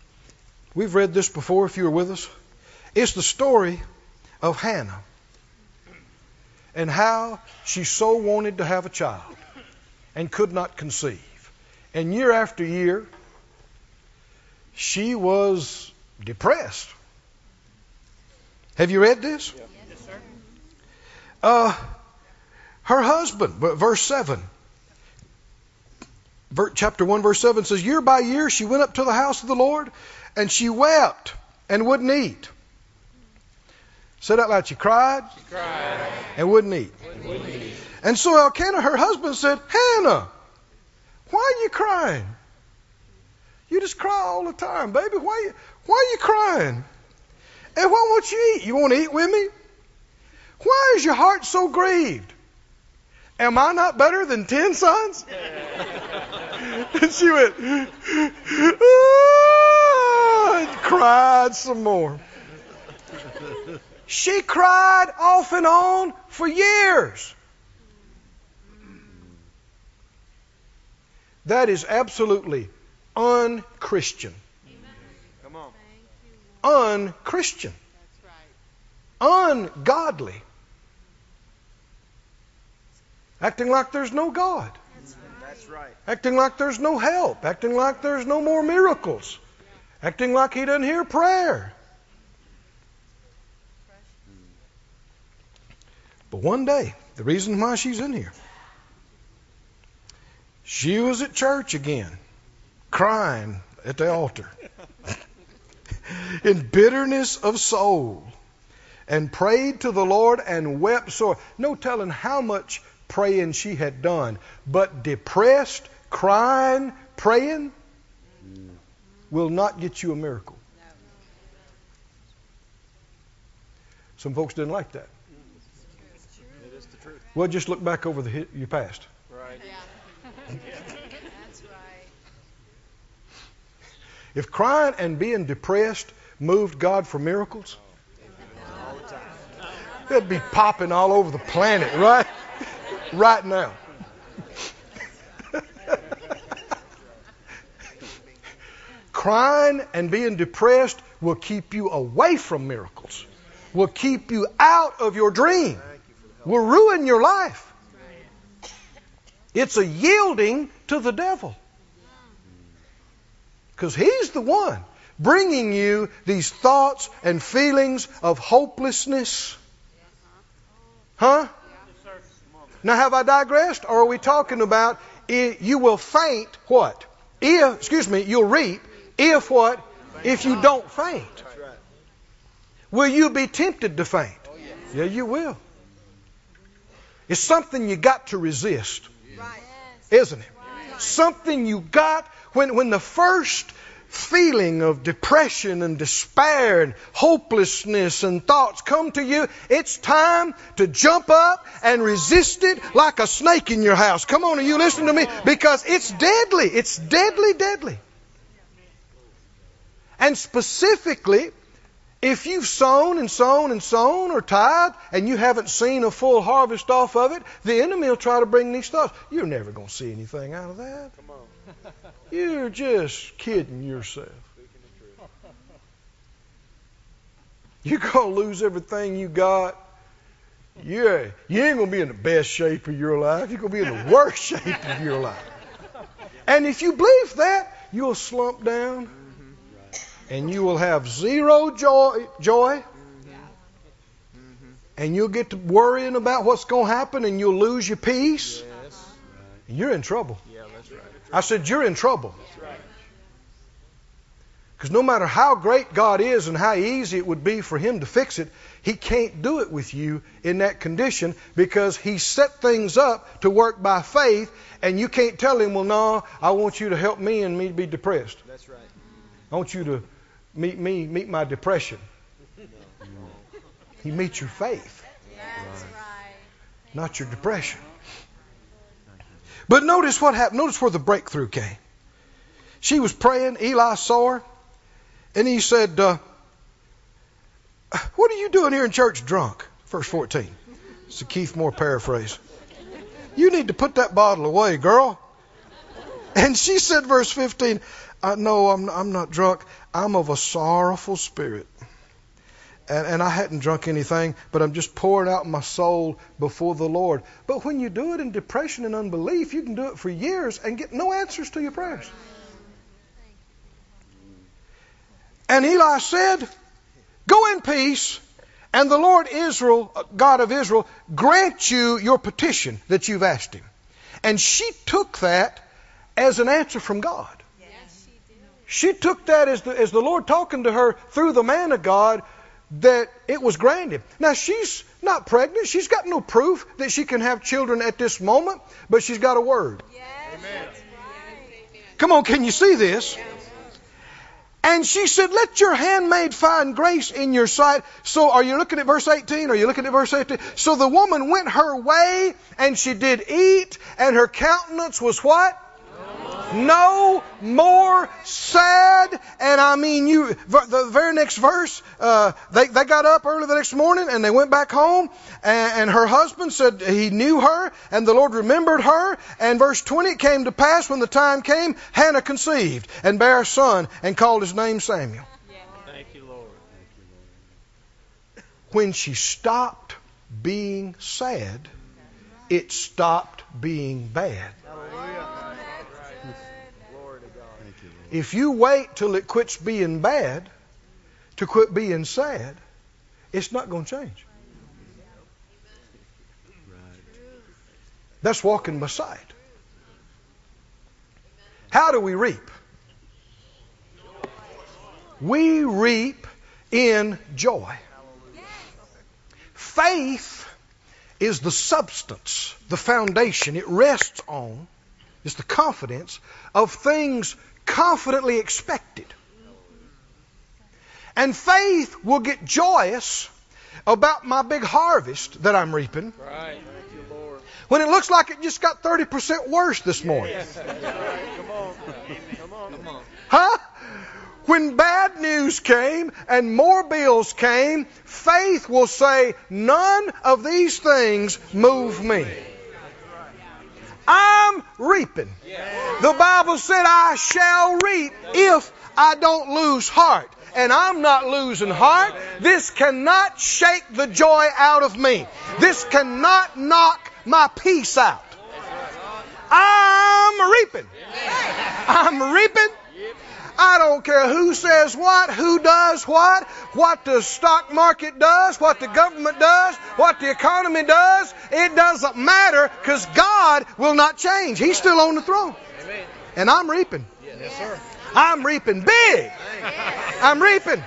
We've read this before if you were with us. It's the story of Hannah and how she so wanted to have a child and could not conceive. And year after year, she was depressed. Have you read this? Yes, sir. Her husband, verse 7, chapter 1, verse 7 says, year by year she went up to the house of the Lord, and she wept and wouldn't eat. Said out loud, she cried, and wouldn't eat. And so Elkanah, her husband, said, Hannah, why are you crying? You just cry all the time, baby. Why are you crying? And why won't you eat? You want to eat with me? Why is your heart so grieved? Am I not better than 10 sons? And she went, and cried some more. She cried off and on for years. That is absolutely unchristian. Come on. Unchristian. Ungodly. Acting like there's no God. That's right. Acting like there's no help. Acting like there's no more miracles. Acting like He doesn't hear prayer. But one day, the reason why she's in here, she was at church again, crying at the altar in bitterness of soul, and prayed to the Lord and wept sore. No telling how much praying she had done, but depressed, crying, praying will not get you a miracle. Some folks didn't like that. It is the truth. Well, just look back over your past. Right. That's right. If crying and being depressed moved God for miracles, All the time. it'd be popping all over the planet, right? Right now. Crying and being depressed will keep you away from miracles, will keep you out of your dream, will ruin your life. It's a yielding to the devil. Because he's the one bringing you these thoughts and feelings of hopelessness. Huh? Now, have I digressed? Or are we talking about you will faint what? You'll reap if what? If you don't faint. That's right. Will you be tempted to faint? Yeah, you will. It's something you got to resist, Right. isn't it? Something you got when the first feeling of depression and despair and hopelessness and thoughts come to you, it's time to jump up and resist it like a snake in your house. Come on, are you listening to me? Because it's deadly. It's deadly, deadly. And specifically, if you've sown and sown and sown or tithed and you haven't seen a full harvest off of it, the enemy will try to bring these thoughts. You're never going to see anything out of that. Come on. You're just kidding yourself. You're going to lose everything you got. Yeah, you ain't going to be in the best shape of your life. You're going to be in the worst shape of your life. And if you believe that, you'll slump down and you will have zero joy. And you'll get to worrying about what's going to happen and you'll lose your peace. Yes. You're in trouble. Yeah, that's right. I said, you're in trouble. That's right. Because no matter how great God is and how easy it would be for Him to fix it, He can't do it with you in that condition because He set things up to work by faith, and you can't tell Him, well, no, I want you to help me and me to be depressed. That's right. I want you to meet my depression. He meets your faith, That's right. not your depression. But notice what happened. Notice where the breakthrough came. She was praying. Eli saw her. And he said, what are you doing here in church drunk? Verse 14. It's a Keith Moore paraphrase. You need to put that bottle away, girl. And she said, verse 15, No, I'm not drunk. I'm of a sorrowful spirit. And I hadn't drunk anything, but I'm just pouring out my soul before the Lord. But when you do it in depression and unbelief, you can do it for years and get no answers to your prayers. And Eli said, go in peace, and the Lord Israel, God of Israel, grant you your petition that you've asked him. And she took that as an answer from God. Yes, she did. She took that as the Lord talking to her through the man of God, that it was granted. Now, she's not pregnant. She's got no proof that she can have children at this moment, but she's got a word. Yes, that's right. Come on, can you see this? And she said, let your handmaid find grace in your sight. So are you looking at verse 18? Are you looking at verse 18? So the woman went her way, and she did eat, and her countenance was what? No more sad. And I mean, the very next verse, they got up early the next morning and they went back home, and her husband said he knew her, and the Lord remembered her. And verse 20, it came to pass when the time came, Hannah conceived and bare a son and called his name Samuel. Thank you, Lord. When she stopped being sad, it stopped being bad. If you wait till it quits being bad to quit being sad, it's not going to change. That's walking by sight. How do we reap? We reap in joy. Faith is the substance, the foundation. It rests on, is the confidence of things confidently expected. And faith will get joyous about my big harvest that I'm reaping. Right. Thank you, Lord. When it looks like it just got 30% worse this morning. Come on. Come on. Come on. Huh? When bad news came and more bills came, faith will say, none of these things move me. I'm reaping. The Bible said I shall reap if I don't lose heart. And I'm not losing heart. This cannot shake the joy out of me. This cannot knock my peace out. I'm reaping. I'm reaping. I don't care who says what, who does what the stock market does, what the government does, what the economy does. It doesn't matter, because God will not change. He's still on the throne. Amen. And I'm reaping. Yes, sir. I'm reaping big. I'm reaping.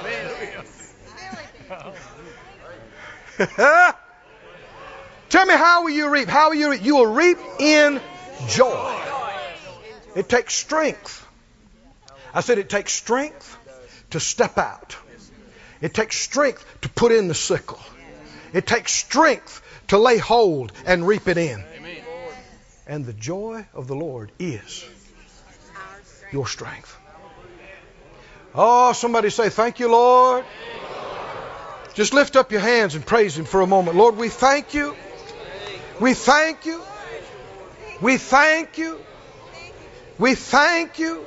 Tell me, how will you reap? How will you reap? You will reap in joy. It takes strength. I said it takes strength to step out. It takes strength to put in the sickle. It takes strength to lay hold and reap it in. Amen. And the joy of the Lord is your strength. Oh, somebody say, thank you, Lord. Just lift up your hands and praise Him for a moment. Lord, we thank you. We thank you. We thank you. We thank you.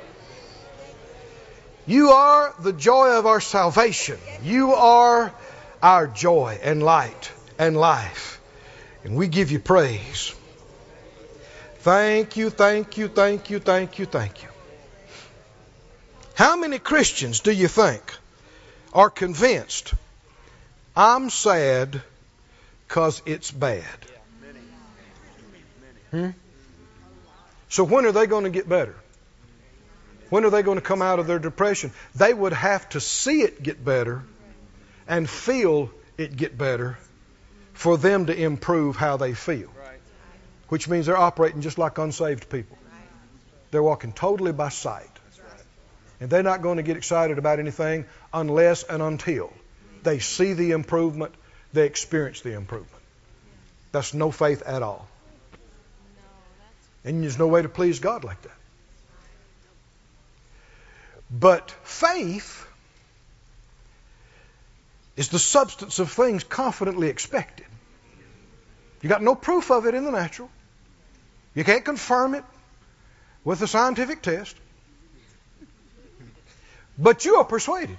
You are the joy of our salvation. You are our joy and light and life. And we give you praise. Thank you, thank you, thank you, thank you, thank you. How many Christians do you think are convinced, I'm sad because it's bad? So when are they going to get better? When are they going to come out of their depression? They would have to see it get better and feel it get better for them to improve how they feel. Which means they're operating just like unsaved people. They're walking totally by sight. And they're not going to get excited about anything unless and until they see the improvement, they experience the improvement. That's no faith at all. And there's no way to please God like that. But faith is the substance of things confidently expected. You got no proof of it in the natural. You can't confirm it with a scientific test. But you are persuaded.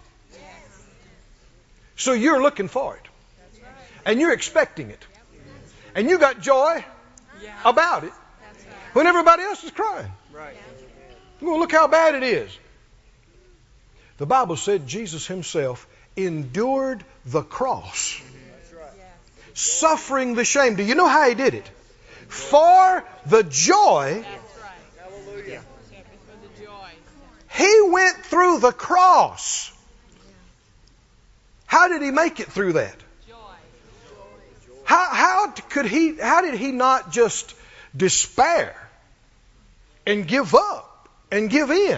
So you're looking for it. And you're expecting it. And you got joy about it when everybody else is crying. Right. Well, look how bad it is. The Bible said Jesus himself endured the cross, suffering the shame. Do you know how he did it? For the joy. Hallelujah. He went through the cross. How did he make it through that? How did he not just despair and give up and give in?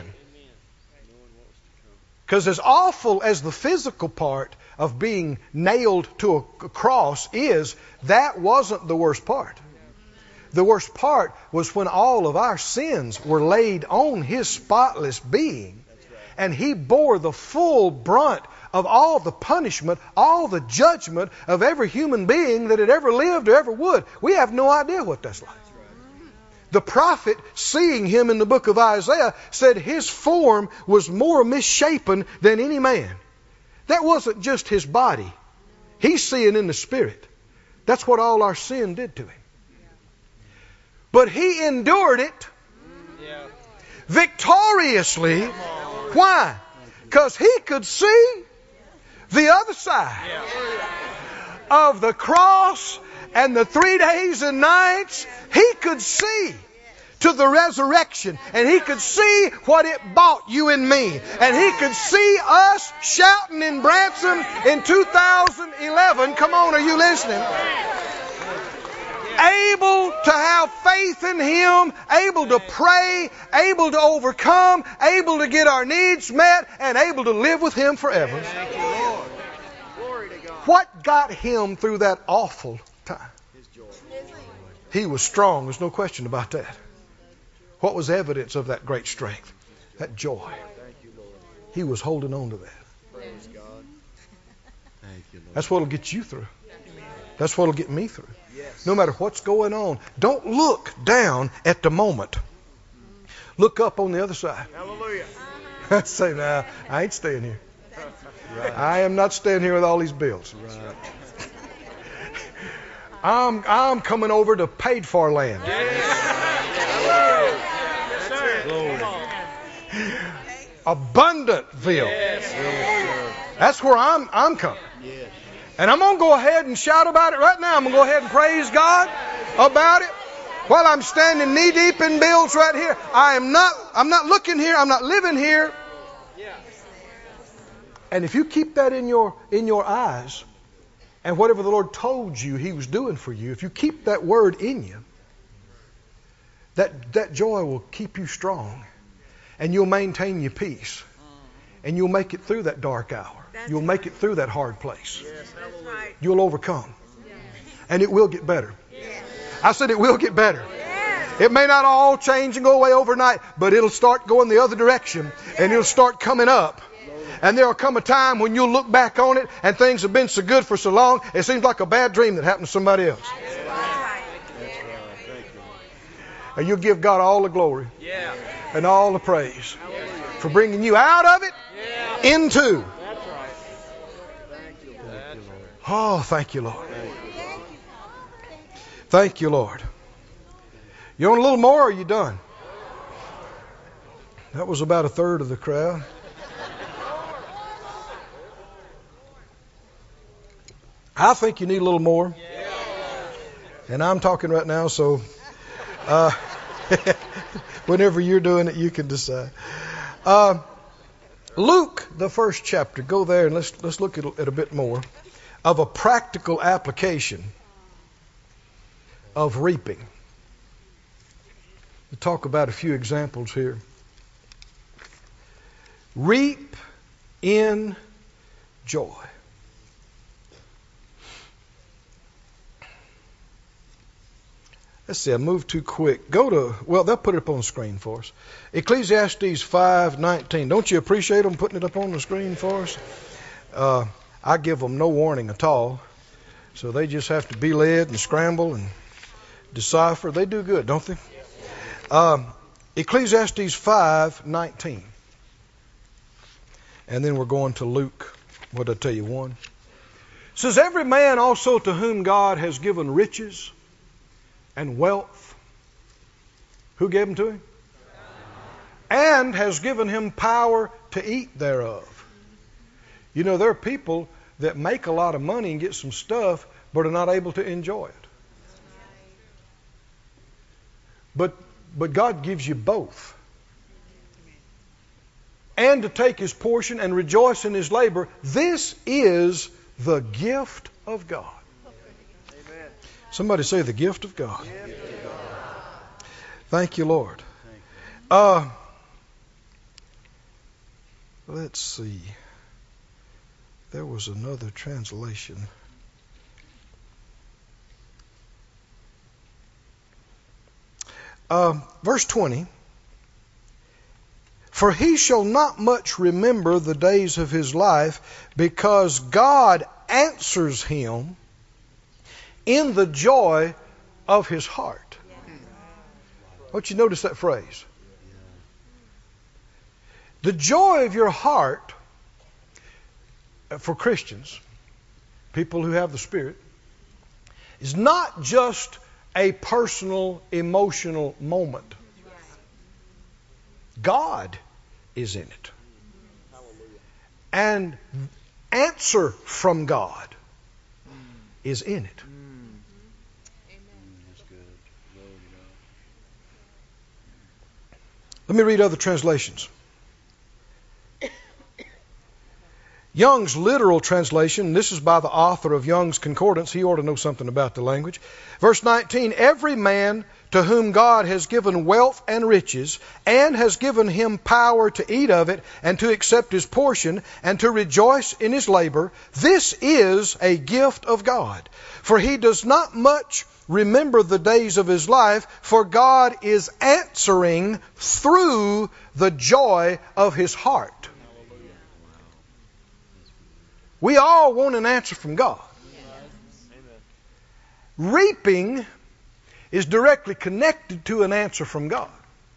Because as awful as the physical part of being nailed to a cross is, that wasn't the worst part. The worst part was when all of our sins were laid on his spotless being, and he bore the full brunt of all the punishment, all the judgment of every human being that had ever lived or ever would. We have no idea what that's like. The prophet, seeing him in the book of Isaiah, said his form was more misshapen than any man. That wasn't just his body. He's seeing in the spirit. That's what all our sin did to him. But he endured it victoriously. Why? Because he could see the other side of the cross and the 3 days and nights. He could see to the resurrection, and he could see what it bought you and me, and he could see us shouting in Branson in 2011. Come on, are you listening? Able to have faith in him, able to pray, able to overcome, able to get our needs met, and able to live with him forever. Thank you, Lord. Glory to God. What got him through that awful time? His joy. He was strong, there's no question about that. What was evidence of that great strength? That joy. Thank you, Lord. He was holding on to that. Praise God. Thank you, Lord. That's what'll get you through. That's what'll get me through. Yes. No matter what's going on, don't look down at the moment. Look up on the other side. Hallelujah. Say, now, I ain't staying here. Right. I am not staying here with all these bills. Right. I'm coming over to paid for land. Abundantville. That's where I'm coming. Yes. And I'm going to go ahead and shout about it right now. I'm going to go ahead and praise God about it while I'm standing knee deep in bills right here. I'm not looking here. I'm not living here. And if you keep that in your eyes, and whatever the Lord told you he was doing for you, if you keep that word in you, that joy will keep you strong, and you'll maintain your peace, and you'll make it through that dark hour. You'll make it through that hard place. You'll overcome. And it will get better. I said it will get better. It may not all change and go away overnight, but it'll start going the other direction, and it'll start coming up. And there'll come a time when you'll look back on it and things have been so good for so long, it seems like a bad dream that happened to somebody else. And you'll give God all the glory and all the praise for bringing you out of it into. Oh, thank you, Lord. Thank you, Lord. You want a little more, or are you done? That was about a third of the crowd. I think you need a little more. And I'm talking right now, so whenever you're doing it, you can decide. Luke, the first chapter. Go there and let's look at a bit more of a practical application of reaping. We'll talk about a few examples here. Reap in joy. Let's see, I moved too quick. They'll put it up on the screen for us. Ecclesiastes 5:19. Don't you appreciate them putting it up on the screen for us? I give them no warning at all. So they just have to be led and scramble and decipher. They do good, don't they? Ecclesiastes 5:19. And then we're going to Luke. What did I tell you? 1. It says, every man also to whom God has given riches and wealth. Who gave them to him? And has given him power to eat thereof. You know, there are people that make a lot of money and get some stuff, but are not able to enjoy it. But God gives you both. And to take his portion and rejoice in his labor. This is the gift of God. Amen. Somebody say the gift of God. Gift of God. Thank you, Lord. Let's see. There was another translation. Verse 20. For he shall not much remember the days of his life, because God answers him in the joy of his heart. Don't you notice that phrase? The joy of your heart, for Christians, people who have the Spirit, is not just a personal, emotional moment. God is in it. And answer from God is in it. Let me read other translations. Young's literal translation, this is by the author of Young's Concordance. He ought to know something about the language. Verse 19, every man to whom God has given wealth and riches, and has given him power to eat of it, and to accept his portion, and to rejoice in his labor, this is a gift of God. For he does not much remember the days of his life, for God is answering through the joy of his heart. We all want an answer from God. Reaping is directly connected to an answer from God.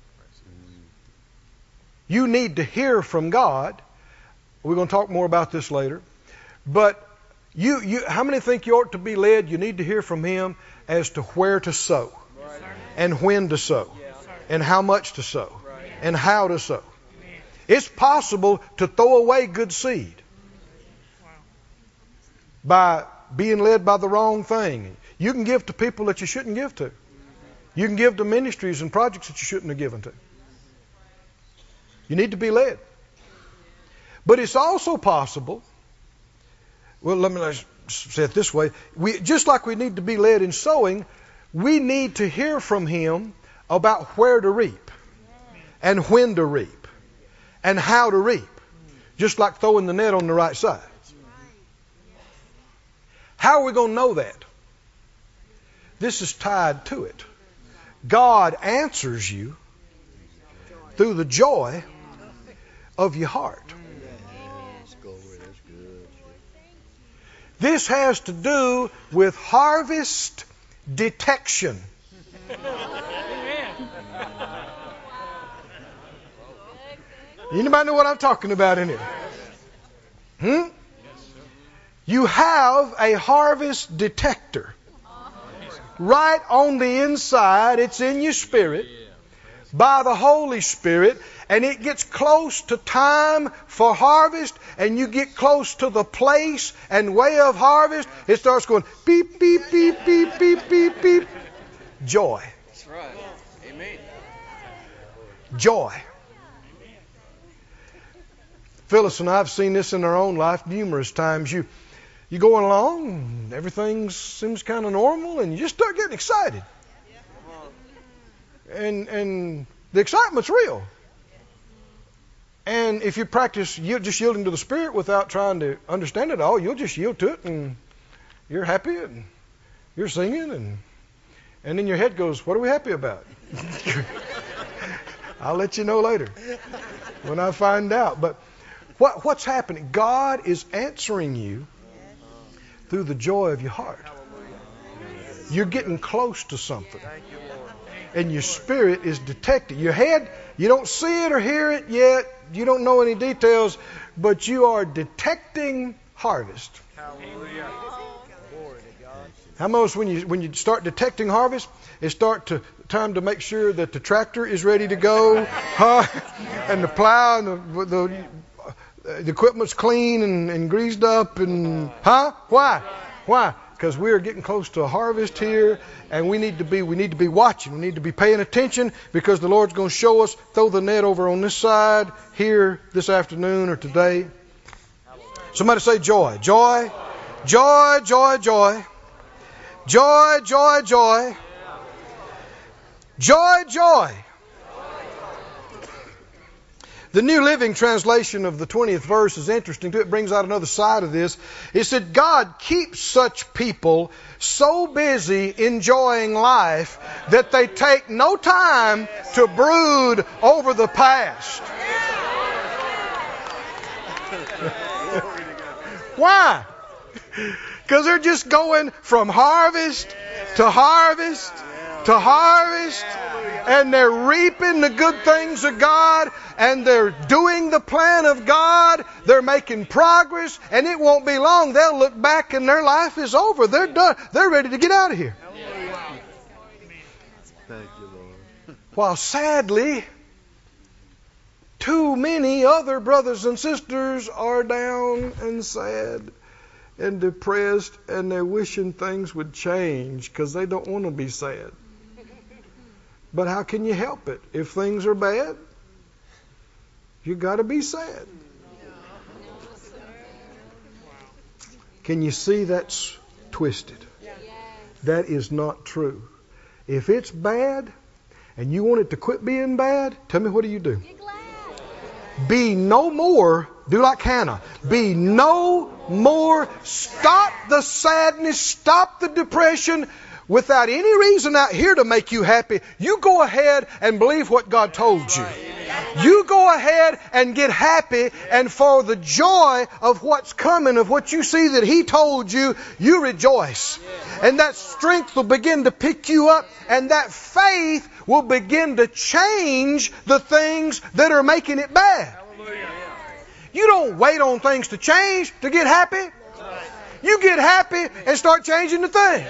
You need to hear from God. We're going to talk more about this later. But how many think you ought to be led? You need to hear from Him as to where to sow, and when to sow, and how much to sow, and how to sow. It's possible to throw away good seed by being led by the wrong thing. You can give to people that you shouldn't give to. You can give to ministries and projects that you shouldn't have given to. You need to be led. But it's also possible, well, let me say it this way. Just like we need to be led in sowing, we need to hear from Him about where to reap, and when to reap, and how to reap. Just like throwing the net on the right side. How are we going to know that? This is tied to it. God answers you through the joy of your heart. This has to do with harvest detection. Anybody know what I'm talking about in here? You have a harvest detector right on the inside. It's in your spirit by the Holy Spirit, and it gets close to time for harvest, and you get close to the place and way of harvest. It starts going beep, beep, beep, beep, beep, beep, beep. Joy. That's right. Amen. Joy. Phyllis and I have seen this in our own life numerous times. You're going along, everything seems kind of normal, and you just start getting excited. And the excitement's real. And if you practice just yielding to the Spirit without trying to understand it all, you'll just yield to it, and you're happy, and you're singing, and then your head goes, what are we happy about? I'll let you know later when I find out. But what's happening? God is answering you through the joy of your heart. You're getting close to something. And your spirit is detecting. Your head, you don't see it or hear it yet. You don't know any details, but you are detecting harvest. Hallelujah. Glory to God. How most when you start detecting harvest, it's time to make sure that the tractor is ready to go, and the plow and the equipment's clean and greased up, and Why? Because we are getting close to a harvest here, and we need to be watching. We need to be paying attention, because the Lord's going to show us. Throw the net over on this side here this afternoon or today. Somebody say joy, joy, joy, joy, joy, joy, joy, joy, joy, joy. The New Living Translation of the 20th verse is interesting too. It brings out another side of this. It said, God keeps such people so busy enjoying life that they take no time to brood over the past. Why? Because they're just going from harvest to harvest to harvest, and they're reaping the good things of God, and they're doing the plan of God. They're making progress, and it won't be long. They'll look back and their life is over. They're done. They're ready to get out of here. Thank you, Lord. While sadly, too many other brothers and sisters are down and sad and depressed, and they're wishing things would change because they don't want to be sad. But how can you help it? If things are bad, you got to be sad. Can you see that's twisted? That is not true. If it's bad and you want it to quit being bad, tell me, what do? Be no more. Do like Hannah. Be no more. Stop the sadness. Stop the depression. Without any reason out here to make you happy, you go ahead and believe what God told you. You go ahead and get happy, and for the joy of what's coming, of what you see that He told you, you rejoice. And that strength will begin to pick you up, and that faith will begin to change the things that are making it bad. You don't wait on things to change to get happy. You get happy and start changing the things.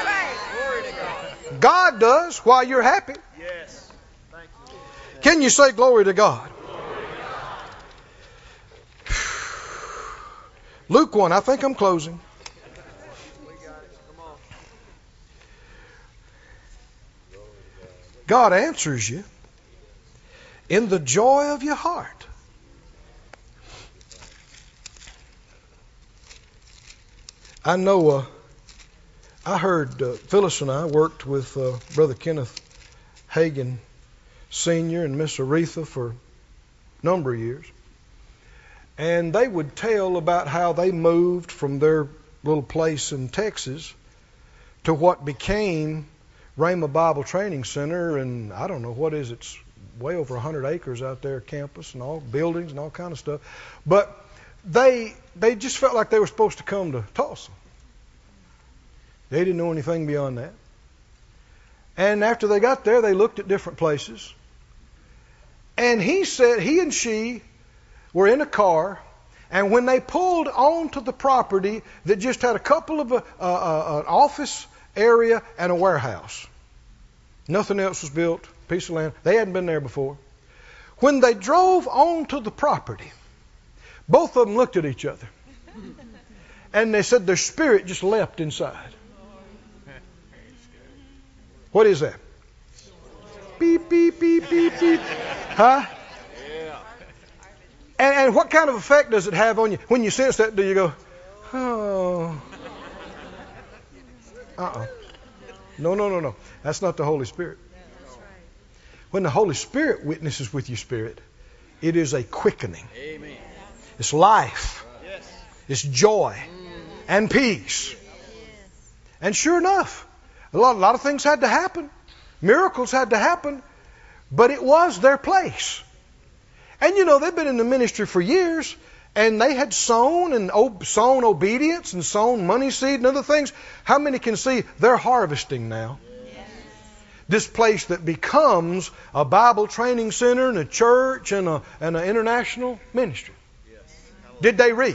God does while you're happy. Yes. Thank you. Can you say glory to God? Luke 1, I think I'm closing. God answers you in the joy of your heart. I know I heard Phyllis and I worked with Brother Kenneth Hagin Sr. and Miss Aretha for a number of years. And they would tell about how they moved from their little place in Texas to what became Rhema Bible Training Center. And I don't know, what is it? It's way over 100 acres out there, campus and all, buildings and all kind of stuff. But they just felt like they were supposed to come to Tulsa. They didn't know anything beyond that. And after they got there, they looked at different places. And he said he and she were in a car, and when they pulled onto the property that just had a couple of an office area and a warehouse. Nothing else was built, piece of land. They hadn't been there before. When they drove onto the property, both of them looked at each other. And they said their spirit just leapt inside. What is that? Beep, beep, beep, beep, beep. Huh? And what kind of effect does it have on you? When you sense that, do you go, oh. No. That's not the Holy Spirit. When the Holy Spirit witnesses with your spirit, it is a quickening. Amen. It's life. Yes. It's joy and peace. And sure enough, a lot of things had to happen. Miracles had to happen. But it was their place. And you know, they've been in the ministry for years, and they had sown obedience and sown money seed and other things. How many can see they're harvesting now? This place that becomes a Bible training center and a church and an international ministry. Did they reap?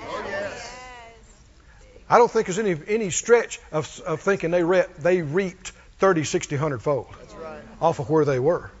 I don't think there's any stretch of thinking they reaped 30, 60, 100 fold off of where they were.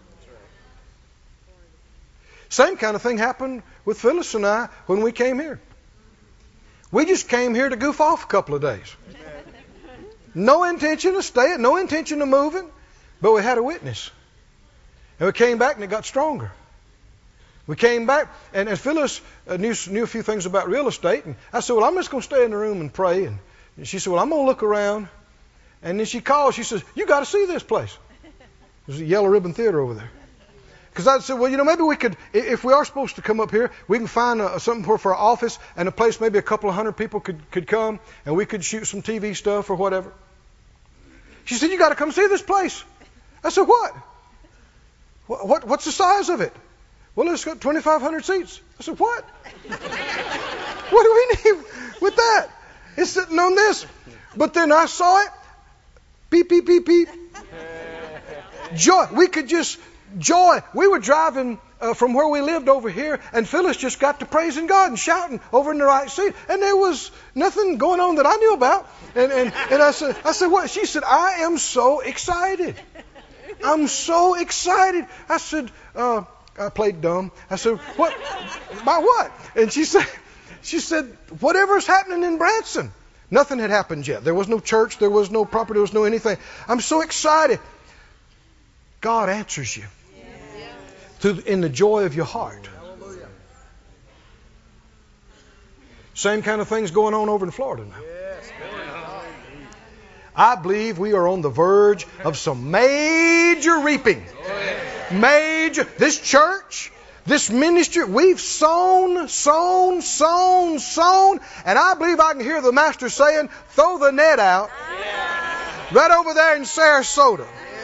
Same kind of thing happened with Phyllis and I when we came here. We just came here to goof off a couple of days. No intention of staying, no intention of moving, but we had a witness. And we came back and it got stronger. We came back, and Phyllis knew a few things about real estate. And I said, well, I'm just going to stay in the room and pray. And she said, well, I'm going to look around. And then she called. She says, you got to see this place. There's a Yellow Ribbon Theater over there. Because I said, well, maybe we could, if we are supposed to come up here, we can find something for our office and a place maybe a couple of hundred people could come, and we could shoot some TV stuff or whatever. She said, you got to come see this place. I said, what? What's the size of it? Well, it's got 2,500 seats. I said, what? What do we need with that? It's sitting on this. But then I saw it. Beep, beep, beep, beep. Joy. Joy. We were driving from where we lived over here, and Phyllis just got to praising God and shouting over in the right seat. And there was nothing going on that I knew about. And I said, what? She said, I am so excited. I'm so excited. I said, I played dumb. I said, what? About what? And she said, whatever's happening in Branson. Nothing had happened yet. There was no church. There was no property. There was no anything. I'm so excited. God answers you in the joy of your heart. Same kind of things going on over in Florida now. I believe we are on the verge of some major reaping. Major. This church, this ministry, we've sown, and I believe I can hear the Master saying, throw the net out right over there in Sarasota.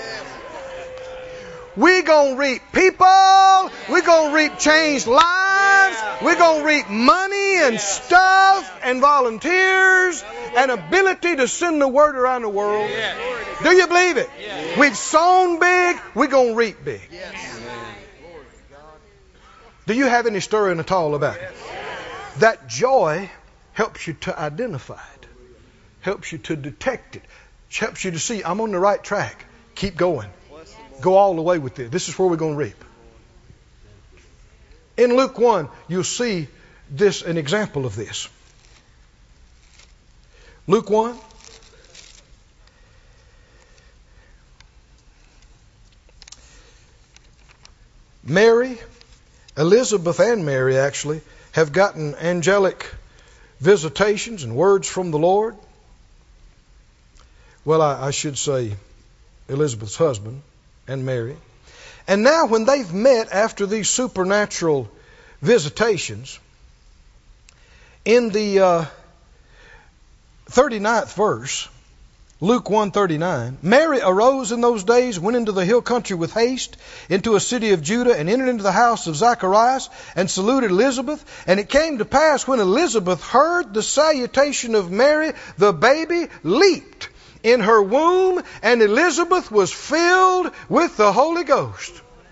We're going to reap people. We're going to reap changed lives. We're going to reap money and stuff and volunteers and ability to send the word around the world. Do you believe it? We've sown big. We're going to reap big. Do you have any stirring at all about it? That joy helps you to identify it. Helps you to detect it. Helps you to see, I'm on the right track. Keep going. Go all the way with it. This is where we're going to reap. In Luke 1, you'll see an example of this. Luke 1. Elizabeth and Mary actually have gotten angelic visitations and words from the Lord. Well, I should say Elizabeth's husband and Mary. And now when they've met after these supernatural visitations, in the 39th verse, Luke 1:39, Mary arose in those days, went into the hill country with haste, into a city of Judah, and entered into the house of Zacharias, and saluted Elizabeth. And it came to pass, when Elizabeth heard the salutation of Mary, the baby leaped in her womb, and Elizabeth was filled with the Holy Ghost.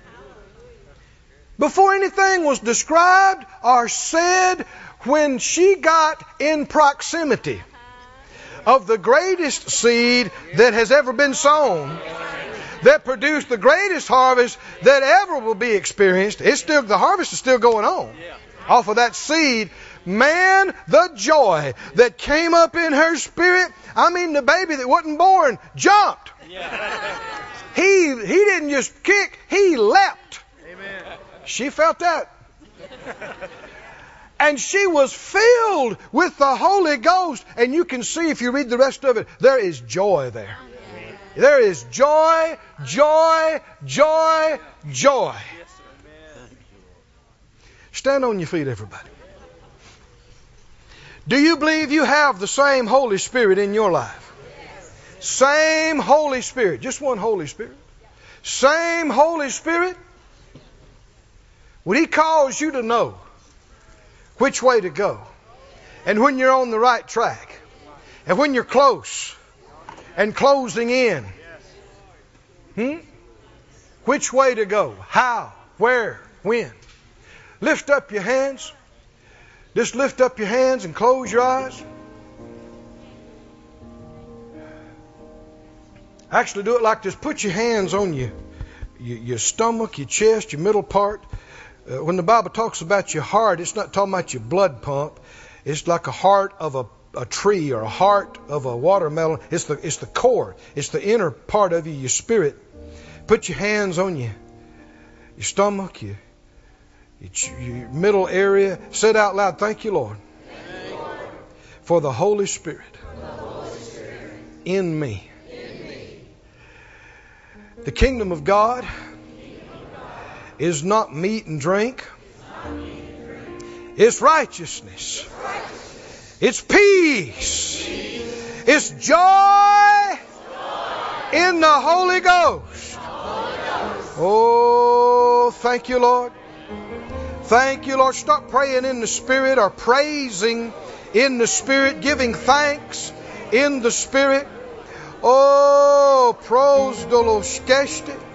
Before anything was described or said, when she got in proximity of the greatest seed that has ever been sown, that produced the greatest harvest that ever will be experienced, the harvest is still going on off of that seed. Man, the joy that came up in her spirit. I mean, the baby that wasn't born jumped. He didn't just kick, he leapt. Amen. She felt that. And she was filled with the Holy Ghost. And you can see, if you read the rest of it, there is joy there. There is joy, joy, joy, joy. Stand on your feet, everybody. Do you believe you have the same Holy Spirit in your life? Same Holy Spirit. Just one Holy Spirit. Same Holy Spirit. When He calls you to know which way to go, and when you're on the right track, and when you're close and closing in, Which way to go? How? Where? When? Lift up your hands. Just lift up your hands and close your eyes. Actually, do it like this. Put your hands on your stomach, your chest, your middle part. When the Bible talks about your heart, it's not talking about your blood pump. It's like a heart of a tree or a heart of a watermelon. It's the core. It's the inner part of you, your spirit. Put your hands on your stomach, your middle area. Say it out loud. Thank you, Lord, for the Holy Spirit in me. The kingdom of God is not meat and drink. It's righteousness. It's peace. It's joy in the Holy Ghost. Oh, thank you, Lord. Thank you, Lord. Start praying in the Spirit or praising in the Spirit, giving thanks in the Spirit. Oh, pros doloskeste.